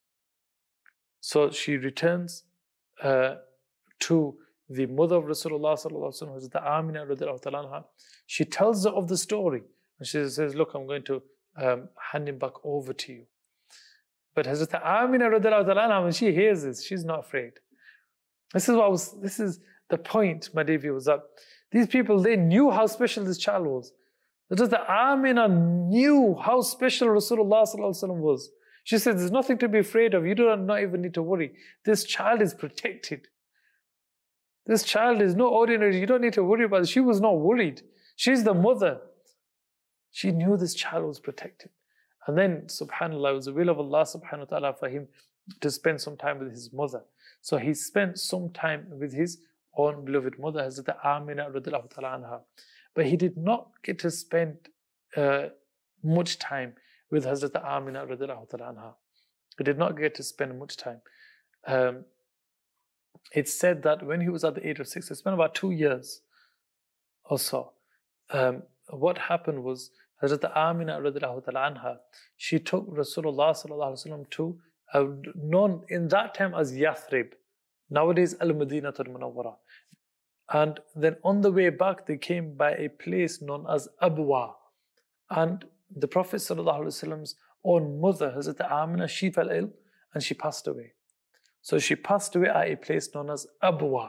So she returns uh, to the mother of Rasulullah sallallahu alaihi wasallam, Hazrat Amina radhiyallahu ta'ala anha. She tells her of the story, and she says, look, I'm going to um, hand him back over to you. But Hazrat Amina radhiyallahu ta'ala anha, when she hears this, she's not afraid. This is what was, this is the point, my dear viewers, that these people, they knew how special this child was. Hazrat Amina knew how special Rasulullah sallallahu alaihi wasallam was. She said, there's nothing to be afraid of. You do not even need to worry. This child is protected. This child is no ordinary. You don't need to worry about it. She was not worried. She's the mother. She knew this child was protected. And then, subhanAllah, it was the will of Allah subhanahu wa ta'ala for him to spend some time with his mother. So he spent some time with his own beloved mother, Hazrat Amina radhiyallahu ta'ala anha. But he did not get to spend uh, much time with Hazrat Amina radhiyallahu ta'ala anha. He did not get to spend much time. Um, It's said that when he was at the age of six, he spent about two years or so. Um, what happened was, Hazrat Amina radhiyallahu ta'ala anha, she took Rasulullah sallallahu alaihi wasallam to, uh, known in that time as Yathrib, nowadays Al-Madinatul Munawwara. And then on the way back, they came by a place known as Abwa. And the Prophet sallallahu alaihi wasallam's own mother, Hazrat Amina, she fell ill and she passed away. So she passed away at a place known as Abwa.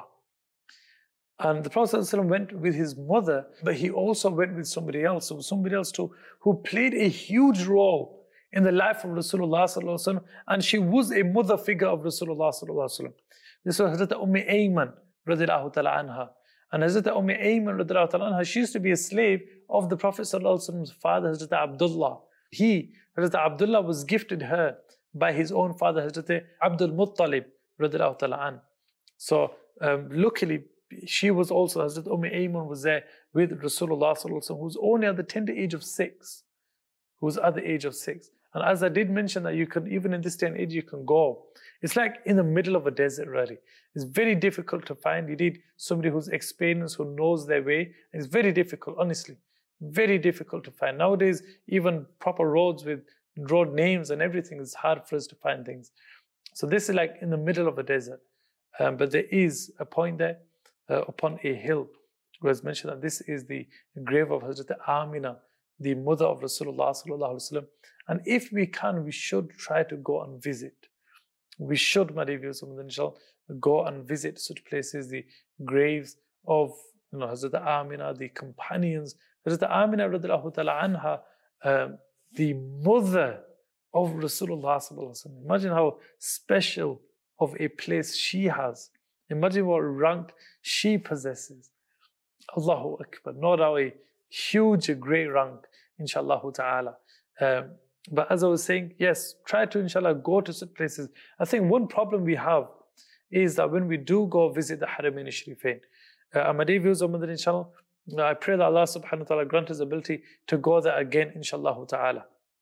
And the Prophet ﷺ went with his mother, but he also went with somebody else. So somebody else too, who played a huge role in the life of Rasulullah ﷺ, and she was a mother figure of Rasulullah ﷺ. This was Hazrat Umm Ayman radhiyallahu ta'ala anha. And Hazrat Umm Ayman radhiyallahu ta'ala anha, she used to be a slave of the Prophet ﷺ's father, Hazrat Abdullah. He, Hazrat Abdullah, was gifted her by his own father, Hazrat Abdul Muttalib radhiyallahu ta'ala an. So um, luckily, she was also, Hazrat Umm Ayman was there with Rasulullah sallallahu alaihi wasallam, who was only at the tender age of six. Who was at the age of six. And as I did mention that you can, even in this day and age, you can go. It's like in the middle of a desert, really. It's very difficult to find. You need somebody who's experienced, who knows their way. It's very difficult, honestly. Very difficult to find. Nowadays, even proper roads with road names and everything, is hard for us to find things. So this is like in the middle of a desert. Um, but there is a point there uh, upon a hill where it's mentioned that this is the grave of Hazrat Amina, the mother of Rasulullah sallallahu alaihi wasallam. And if we can, we should try to go and visit. We should, my dear viewers, go and visit such places, the graves of you know, Hazrat Amina, the companions. Hazrat Amina radhiyallahu ta'ala anha, um, the mother of Rasulullah sallallahu alaihi wasallam. Imagine how special of a place she has. Imagine what rank she possesses. Allahu Akbar. No doubt a huge, a great rank, inshallah ta'ala. Um, but as I was saying, yes, try to, inshallah, go to such places. I think one problem we have is that when we do go visit the Haramain Sharifain, uh, my dear viewers, inshallah, I pray that Allah subhanahu wa ta'ala grant us ability to go there again, inshallah ta'ala.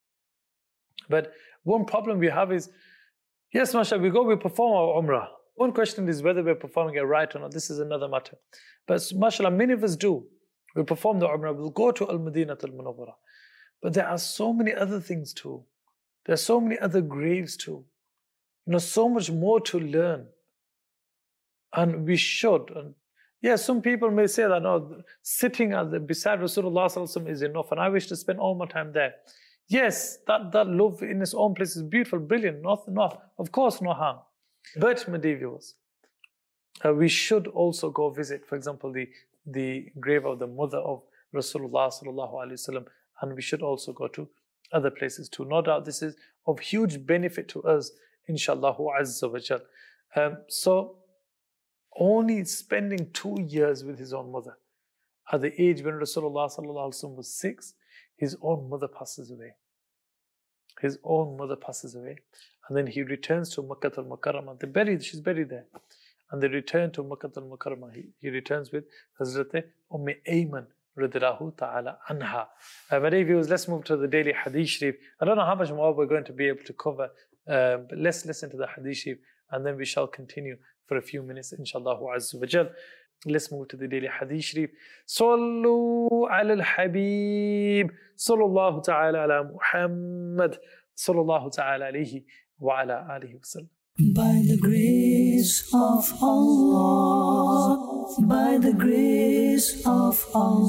But one problem we have is, yes, mashallah, we go, we perform our umrah. One question is whether we're performing it right or not. This is another matter. But mashallah, many of us do. We perform the umrah, we'll go to Al-Madinah Al-Munawwarah. But there are so many other things too. There are so many other graves too. You know, so much more to learn. And we should. And yeah, some people may say that, no, sitting at the, beside Rasulullah Sallallahu Alaihi Wasallam is enough, and I wish to spend all my time there. Yes, that, that love in its own place is beautiful, brilliant, not, not, of course, no harm. But, my dear viewers, uh, we should also go visit, for example, the, the grave of the mother of Rasulullah Sallallahu Alaihi Wasallam, and we should also go to other places too. No doubt this is of huge benefit to us, inshallah azza wa jal. Um, so, only spending two years with his own mother. At the age when Rasulullah Sallallahu Alaihi Wasallam was six, his own mother passes away. His own mother passes away. And then he returns to Makkah al-Mukarramah. They buried, she's buried there. And they return to Makkah al-Mukarramah. He, he returns with Hazrat Umm Ayman radhiyallahu ta'ala anha. Uh, my dear viewers, let's move to the daily Hadith Sharif. I don't know how much more we're going to be able to cover, uh, but let's listen to the Hadith Sharif and then we shall continue for a few minutes, inshallah azza wa jal. Let's move to the daily Hadith Sharif. Sallu ala al-Habib, sallallahu ta'ala ala Muhammad, sallallahu ta'ala alayhi wa ala alihi wa sallam. By the grace of Allah, by the grace of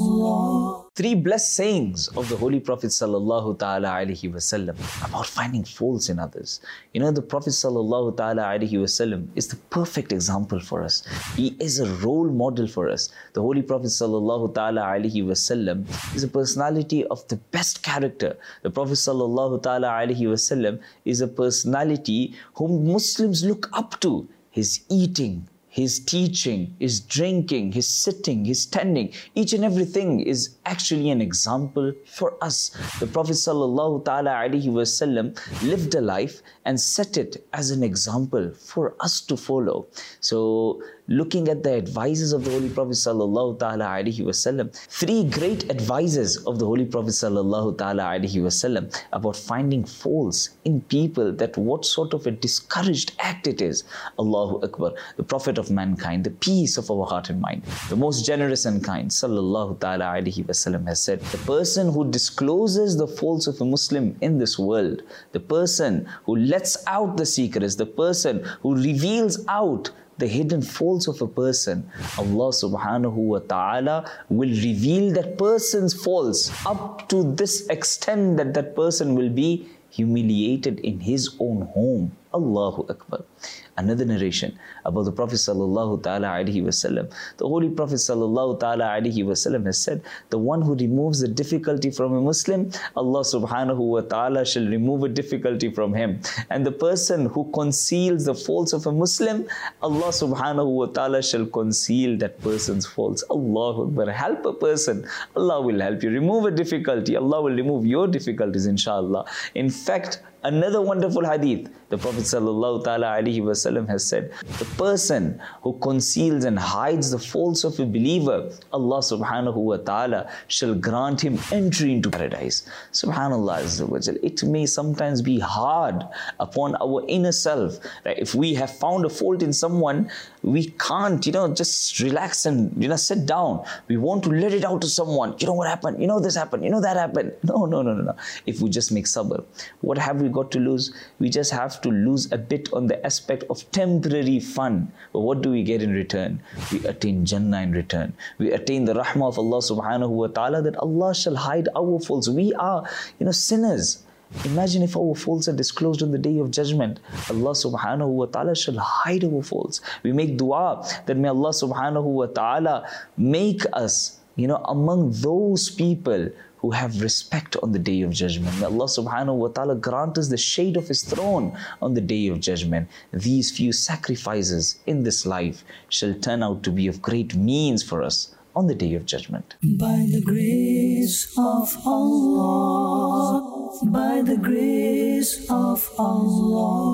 Allah. Three blessed sayings of the Holy Prophet Sallallahu Ta'ala Alaihi Wasallam about finding faults in others. You know, the Prophet Sallallahu Ta'ala Alaihi Wasallam is the perfect example for us. He is a role model for us. The Holy Prophet Sallallahu Ta'ala Alaihi Wasallam is a personality of the best character. The Prophet Sallallahu Ta'ala Alaihi Wasallam is a personality whom Muslims look up to. His eating, his teaching, his drinking, his sitting, his standing, each and everything is actually an example for us. The Prophet Sallallahu Ta'ala Alaihi Wasallam lived a life and set it as an example for us to follow. So, looking at the advices of the Holy Prophet Sallallahu Ta'ala Alaihi Wasallam, three great advices of the Holy Prophet Sallallahu Ta'ala Alaihi Wasallam about finding faults in people, that what sort of a discouraged act it is. Allahu Akbar, the Prophet of mankind, the peace of our heart and mind, the most generous and kind, Sallallahu Ta'ala Alaihi Wasallam has said, the person who discloses the faults of a Muslim in this world, the person who lets out the secrets, the person who reveals out the hidden faults of a person, Allah subhanahu wa ta'ala will reveal that person's faults up to this extent that that person will be humiliated in his own home. Allahu Akbar. Another narration about the Prophet Sallallahu Ta'ala Alaihi Wasallam. The Holy Prophet Sallallahu Ta'ala Alaihi Wasallam has said, the one who removes the difficulty from a Muslim, Allah Subhanahu wa Ta'ala shall remove a difficulty from him. And the person who conceals the faults of a Muslim, Allah Subhanahu wa Ta'ala shall conceal that person's faults. Allahu Akbar. Help a person, Allah will help you. Remove a difficulty, Allah will remove your difficulties, inshallah. In fact, another wonderful hadith, the Prophet Sallallahu Ta'ala Alaihi Wasallam has said, the person who conceals and hides the faults of a believer, Allah Subhanahu wa Ta'ala shall grant him entry into paradise. Subhanallah Azza wa Jal. It may sometimes be hard upon our inner self, that if we have found a fault in someone, we can't, you know, just relax and, you know, sit down. We want to let it out to someone. You know what happened? You know this happened. You know that happened. No, no, no, no, no. If we just make sabr, what have we got to lose? We just have to lose a bit on the aspect of temporary fun. But what do we get in return? We attain Jannah in return. We attain the rahmah of Allah Subhanahu wa Ta'ala, that Allah shall hide our faults. We are, you know, sinners. Imagine if our faults are disclosed on the Day of Judgment. Allah Subhanahu wa Ta'ala shall hide our faults. We make dua that may Allah Subhanahu wa Ta'ala make us, you know, among those people who have respect on the Day of Judgment. May Allah Subhanahu wa Ta'ala grant us the shade of His throne on the Day of Judgment. These few sacrifices in this life shall turn out to be of great means for us on the Day of Judgment. By the grace of Allah, by the grace of Allah.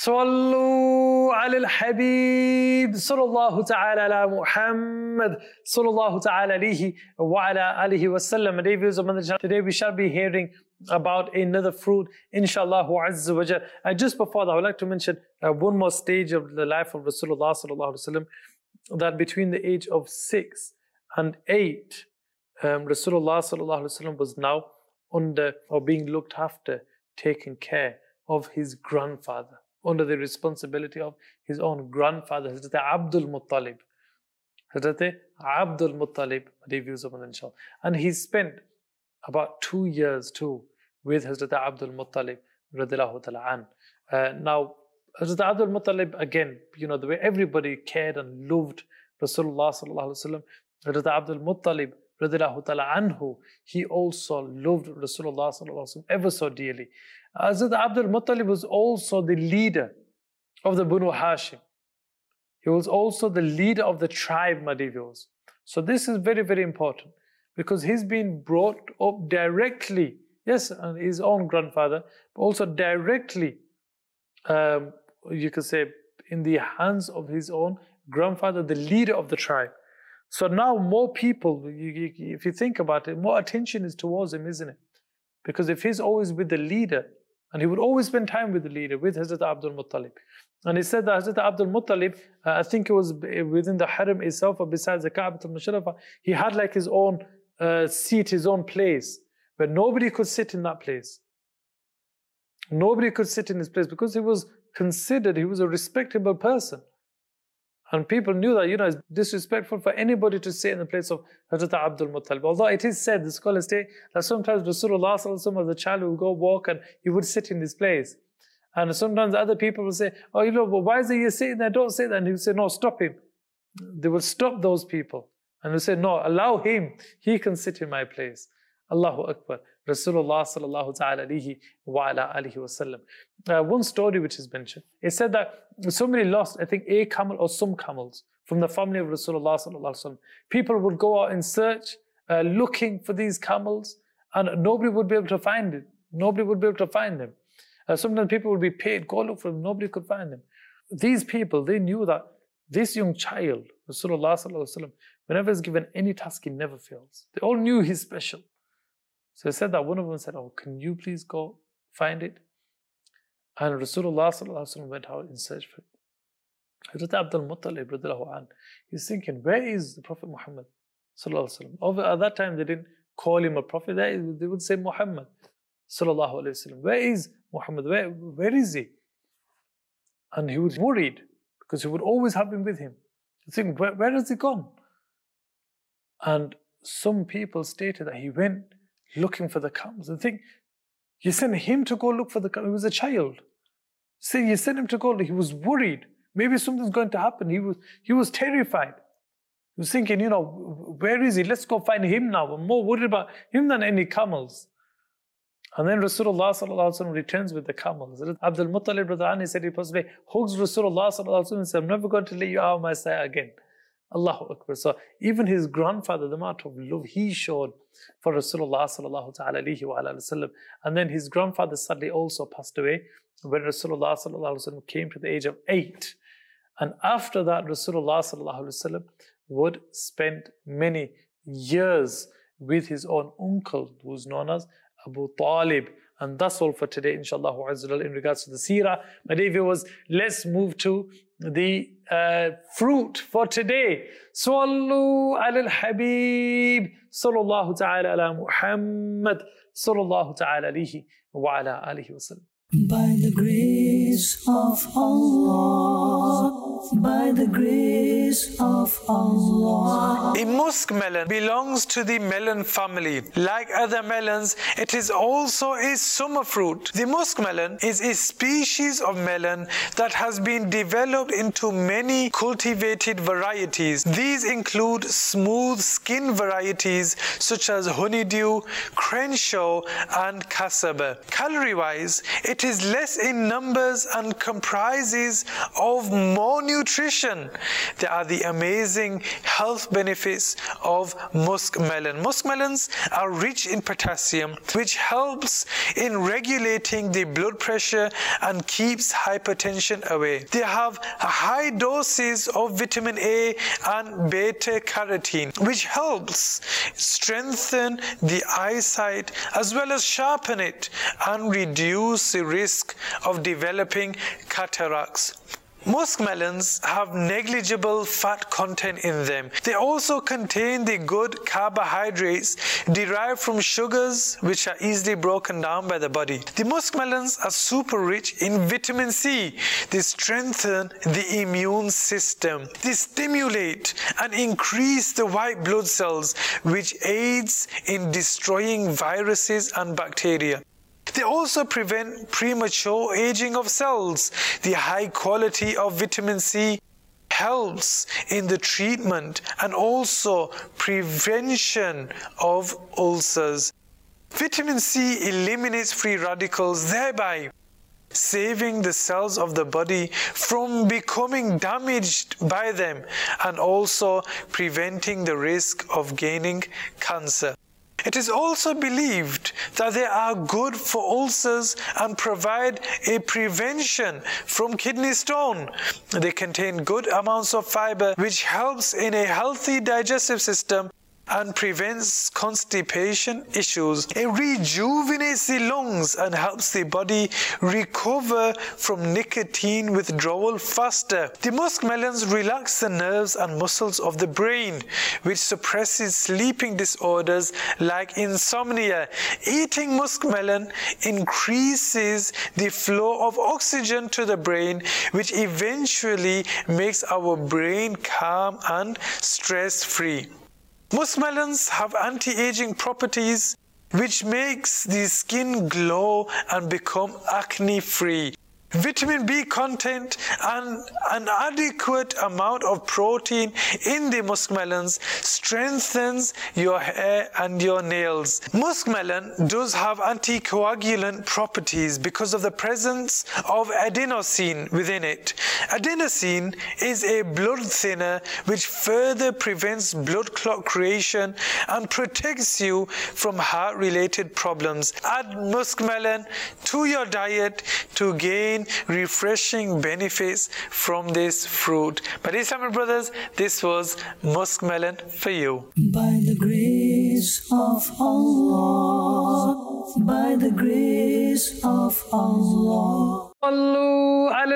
صلوا على الحبيب صلى الله تعالى على محمد صلى الله تعالى عليه وعلى آله وسلم. Today we shall be hearing about another fruit, inshallah azza wa jal. Uh, just before that, I would like to mention uh, one more stage of the life of Rasulullah sallallahu alaihi wasallam, that between the age of six and eight, um, Rasulullah sallallahu alaihi wasallam was now under or being looked after, taking care of his grandfather, under the responsibility of his own grandfather, Hazrat Abdul Muttalib. Hazrat Abdul Muttalib, and he spent about two years too with Hazrat Abdul Muttalib radiallahu ta'ala an. Uh, now, Hazrat Abdul Muttalib, again, you know, the way everybody cared and loved Rasulullah sallallahu alaihi wasallam, Hazrat Abdul Muttalib radiallahu ta'ala anhu, he also loved Rasulullah sallallahu alaihi wasallam ever so dearly. Hazrat Abdul Muttalib was also the leader of the Banu Hashim. He was also the leader of the tribe, my dear viewers. So this is very, very important, because he's been brought up directly, yes, and his own grandfather, but also directly, um, you could say, in the hands of his own grandfather, the leader of the tribe. So now more people, you, you, if you think about it, more attention is towards him, isn't it? Because if he's always with the leader, and he would always spend time with the leader, with Hazrat Abdul Muttalib. And he said that Hazrat Abdul Muttalib, uh, I think it was within the Haram itself, or besides the Ka'bah al-Musharrafah, he had like his own uh, seat, his own place, where nobody could sit in that place. Nobody could sit in his place, because he was considered, he was a respectable person. And people knew that, you know, it's disrespectful for anybody to sit in the place of Hazrat Abdul Muttalib. Although it is said, the scholars say, that sometimes Rasulullah sallallahu alaihi wasallam as a child would go walk and he would sit in his place. And sometimes other people would say, oh, you know, well, why is he sitting there? Don't sit there. And he would say, no, stop him. They would stop those people. And they would say, no, allow him. He can sit in my place. Allahu Akbar. Rasulullah sallallahu ta'ala alayhi wa ala alihi wa sallam. Uh, one story which is mentioned, it said that somebody lost, I think, a camel or some camels from the family of Rasulullah sallallahu alaihi wasallam. People would go out in search, uh, looking for these camels, and nobody would be able to find it. Nobody would be able to find them. Uh, sometimes people would be paid, go look for them, nobody could find them. These people, they knew that this young child, Rasulullah sallallahu alaihi wasallam, whenever he's given any task, he never fails. They all knew he's special. So he said that one of them said, oh, can you please go find it? And Rasulullah sallallahu alaihi wasallam went out in search for it. Hazrat Abdul Muttalib radiallahu anh, he's thinking, where is the Prophet Muhammad sallallahu alaihi wasallam? At that time, they didn't call him a prophet. They would say Muhammad sallallahu alaihi wasallam. Where is Muhammad? Where, where is he? And he was worried, because he would always have him with him. He think, where, where has he gone? And some people stated that he went looking for the camels. And think, you sent him to go look for the camels. He was a child. See, you sent him to go. He was worried. Maybe something's going to happen. He was he was terrified. He was thinking, you know, where is he? Let's go find him now. I'm more worried about him than any camels. And then Rasulullah sallallahu alaihi wasallam returns with the camels. Abdul Muttalib brother, he said he possibly hugs Rasulullah sallallahu alaihi wasallam and said, I'm never going to let you out of my sight again. Allahu Akbar. So even his grandfather, the amount of love he showed for Rasulullah sallallahu alaihi wasallam. And then his grandfather sadly also passed away when Rasulullah sallallahu alaihi wasallam came to the age of eight. And after that, Rasulullah sallallahu alaihi wasallam would spend many years with his own uncle, who's known as Abu Talib. And that's all for today, inshallah, in regards to the seerah. My dear viewers, let's move to the uh, fruit for today. Sallu ala al-Habib, sallallahu ta'ala ala Muhammad, sallallahu ta'ala alayhi wa ala alihi wa sallam. By the grace of Allah, by the grace of Allah. A muskmelon belongs to the melon family. Like other melons, it is also a summer fruit. The muskmelon is a species of melon that has been developed into many cultivated varieties. These include smooth skin varieties such as honeydew, Crenshaw, and Cassava. Calorie-wise, it is less in numbers covers and comprises of more nutrition. There are the amazing health benefits of muskmelon. Muskmelons are rich in potassium, which helps in regulating the blood pressure and keeps hypertension away. They have high doses of vitamin A and beta carotene, which helps strengthen the eyesight as well as sharpen it and reduce the risk of developing cataracts. Muskmelons have negligible fat content in them. They also contain the good carbohydrates derived from sugars, which are easily broken down by the body. The muskmelons are super rich in vitamin C. They strengthen the immune system. They stimulate and increase the white blood cells, which aids in destroying viruses and bacteria. They also prevent premature aging of cells. The high quality of vitamin C helps in the treatment and also prevention of ulcers. Vitamin C eliminates free radicals, thereby saving the cells of the body from becoming damaged by them and also preventing the risk of gaining cancer. It is also believed that they are good for ulcers and provide a prevention from kidney stone. They contain good amounts of fiber, which helps in a healthy digestive system and prevents constipation issues. It rejuvenates the lungs and helps the body recover from nicotine withdrawal faster. The muskmelons relax the nerves and muscles of the brain, which suppresses sleeping disorders like insomnia. Eating muskmelon increases the flow of oxygen to the brain, which eventually makes our brain calm and stress-free. Muskmelons have anti-aging properties, which makes the skin glow and become acne-free. Vitamin B content and an adequate amount of protein in the muskmelons strengthens your hair and your nails. Muskmelon does have anticoagulant properties because of the presence of adenosine within it. Adenosine is a blood thinner which further prevents blood clot creation and protects you from heart-related problems. Add muskmelon to your diet to gain refreshing benefits from this fruit. But Islamic brothers, this was muskmelon for you. By the grace of Allah, by the grace of Allah. Sallu ala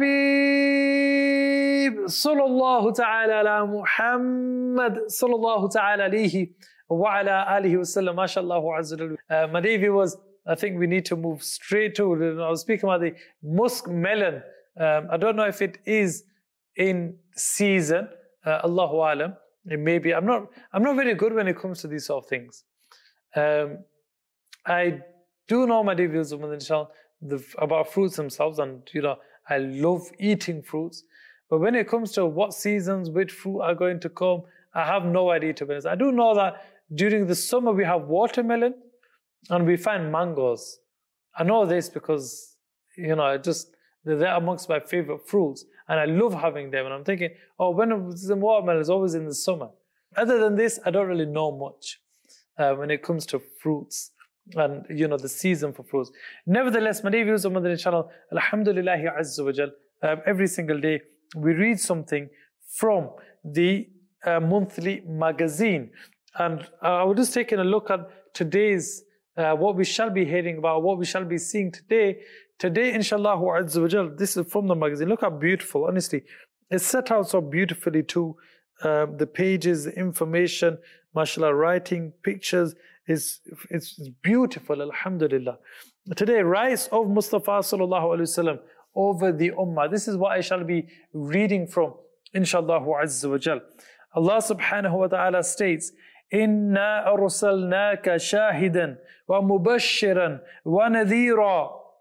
al-Habib, sallallahu ta'ala ala Muhammad, sallallahu ta'ala alayhi wa ala alihi wa sallam, mashallahu azza wa jalla. My dear viewers, I think we need to move straight to it. I was speaking about the muskmelon. Um, I don't know if it is in season. Uh, Allahu alam. It may be. I'm not. I'm not very good when it comes to these sort of things. Um, I do know, my dear viewers, about fruits themselves, and you know, I love eating fruits. But when it comes to what seasons, which fruit are going to come, I have no idea, to be honest. I do know that during the summer we have watermelon. And we find mangoes. I know this because, you know, I just, they're amongst my favorite fruits. And I love having them. And I'm thinking, oh, when it's in watermelon, it's always in the summer. Other than this, I don't really know much uh, when it comes to fruits and, you know, the season for fruits. Nevertheless, my dear viewers on my channel, Alhamdulillahi Azza wa Jal, um, every single day we read something from the uh, monthly magazine. And uh, I was just taking a look at today's Uh, what we shall be hearing about, what we shall be seeing today. Today, inshallah, azza wa jal, this is from the magazine. Look how beautiful, honestly. It's set out so beautifully too. Uh, the pages, the information, mashallah, writing, pictures, is it's beautiful, alhamdulillah. Today, rise of Mustafa sallallahu alaihi wasallam over the ummah. This is what I shall be reading from, inshallah, azza wa jal. Allah subhanahu wa ta'ala states, إِنَّا أَرْسَلْنَاكَ شَاهِدًا وَمُبَشِّرًا وَنَذِيرًا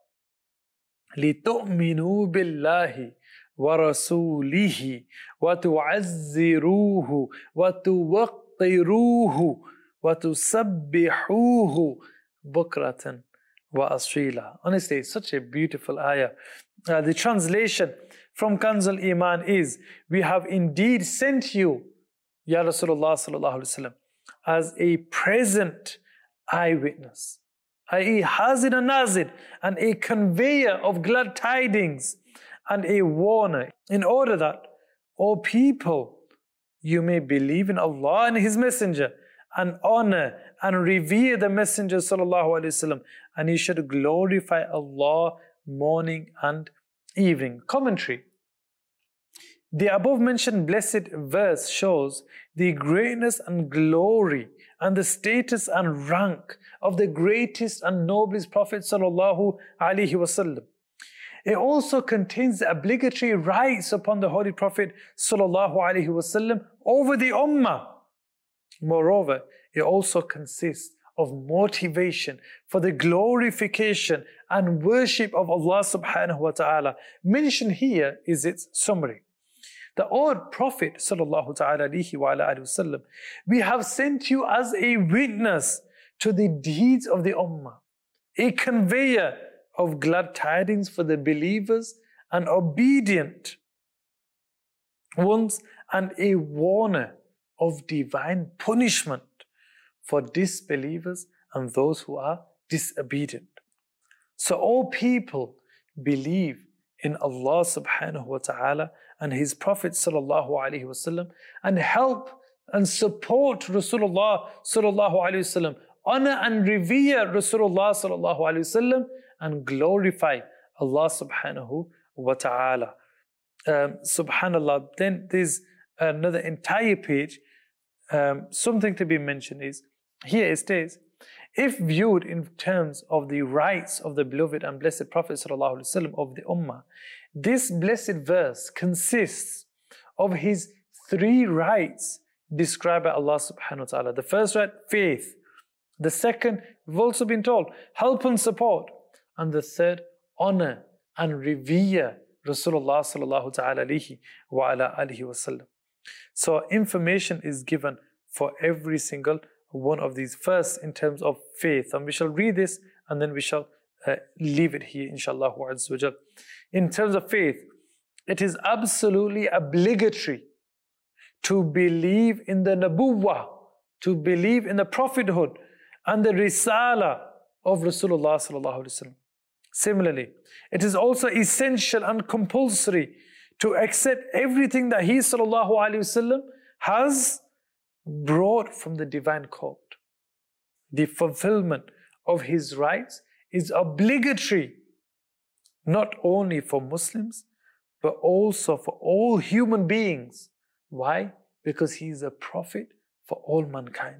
لِتُؤْمِنُوا بِاللَّهِ وَرَسُولِهِ وَتُعَزِّرُوهُ وَتُوَقِّرُوهُ وَتُسَبِّحُوهُ بُكْرَةً wa asila. Honestly, it's such a beautiful ayah. Uh, the translation from Kanz al-Iman is, we have indeed sent you, Ya Rasulullah sallallahu alaihi wasallam, as a present eyewitness, that is hazir and nazir, and a conveyor of glad tidings and a warner, in order that, O people, you may believe in Allah and His Messenger, and honor and revere the Messenger sallallahu alaihi wasallam, and you should glorify Allah morning and evening. Commentary. The above mentioned blessed verse shows the greatness and glory and the status and rank of the greatest and noblest Prophet sallallahu alaihi wasallam. It also contains the obligatory rights upon the Holy Prophet sallallahu alaihi wasallam over the Ummah. Moreover, it also consists of motivation for the glorification and worship of Allah subhanahu wa ta'ala. Mentioned here is its summary. The old Prophet sallallahu ta'ala alayhi wa alayhi wasallam, we have sent you as a witness to the deeds of the Ummah, a conveyor of glad tidings for the believers and obedient ones, and a warner of divine punishment for disbelievers and those who are disobedient. So, all people, believe in Allah subhanahu wa ta'ala and His Prophet sallallahu alaihi wasallam, and help and support Rasulullah sallallahu alaihi wasallam, honor and revere Rasulullah sallallahu alaihi wasallam, and glorify Allah subhanahu wa ta'ala. Um, subhanallah. Then there's another entire page. Um, something to be mentioned is, here it states, if viewed in terms of the rights of the beloved and blessed Prophet sallallahu alaihi wasallam of the Ummah, this blessed verse consists of his three rights described by Allah subhanahu wa ta'ala. The first right, faith. The second, we've also been told, help and support. And the third, honor and revere Rasulullah sallallahu ta'ala alayhi wa ala alihi wasallam. So information is given for every single one of these. First, in terms of faith, and we shall read this and then we shall uh, leave it here, inshallah azza wa jal. In terms of faith, it is absolutely obligatory to believe in the Nabuwwah, to believe in the prophethood and the Risala of Rasulullah sallallahu alaihi wasallam. Similarly, it is also essential and compulsory to accept everything that He sallallahu alaihi wasallam has brought from the divine code. The fulfillment of His rights is obligatory, not only for Muslims, but also for all human beings. Why? Because He is a prophet for all mankind.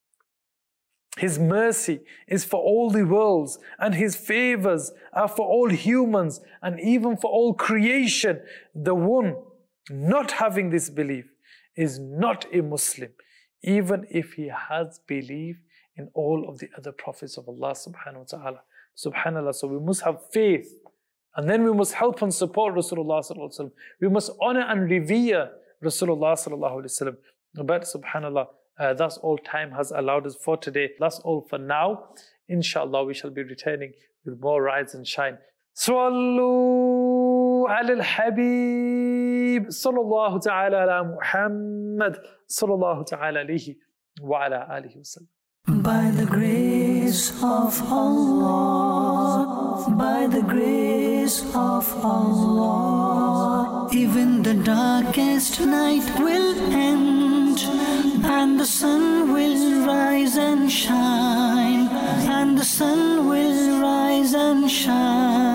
His mercy is for all the worlds, and His favors are for all humans and even for all creation. The one not having this belief is not a Muslim, even if he has belief in all of the other prophets of Allah subhanahu wa ta'ala. Subhanallah. So we must have faith, and then we must help and support Rasulullah sallallahu alaihi wasallam. We must honor and revere Rasulullah sallallahu alaihi wasallam. But subhanallah, Uh, that's all time has allowed us for today. That's all for now. Inshallah, we shall be returning with more rise and shine. Sallu ala al-Habib sallallahu ta'ala ala Muhammad sallallahu ta'ala alayhi wa ala alihi wa sallam. By the grace of Allah, by the grace of Allah, even the darkest night will end, and the sun will rise and shine, and the sun will rise and shine.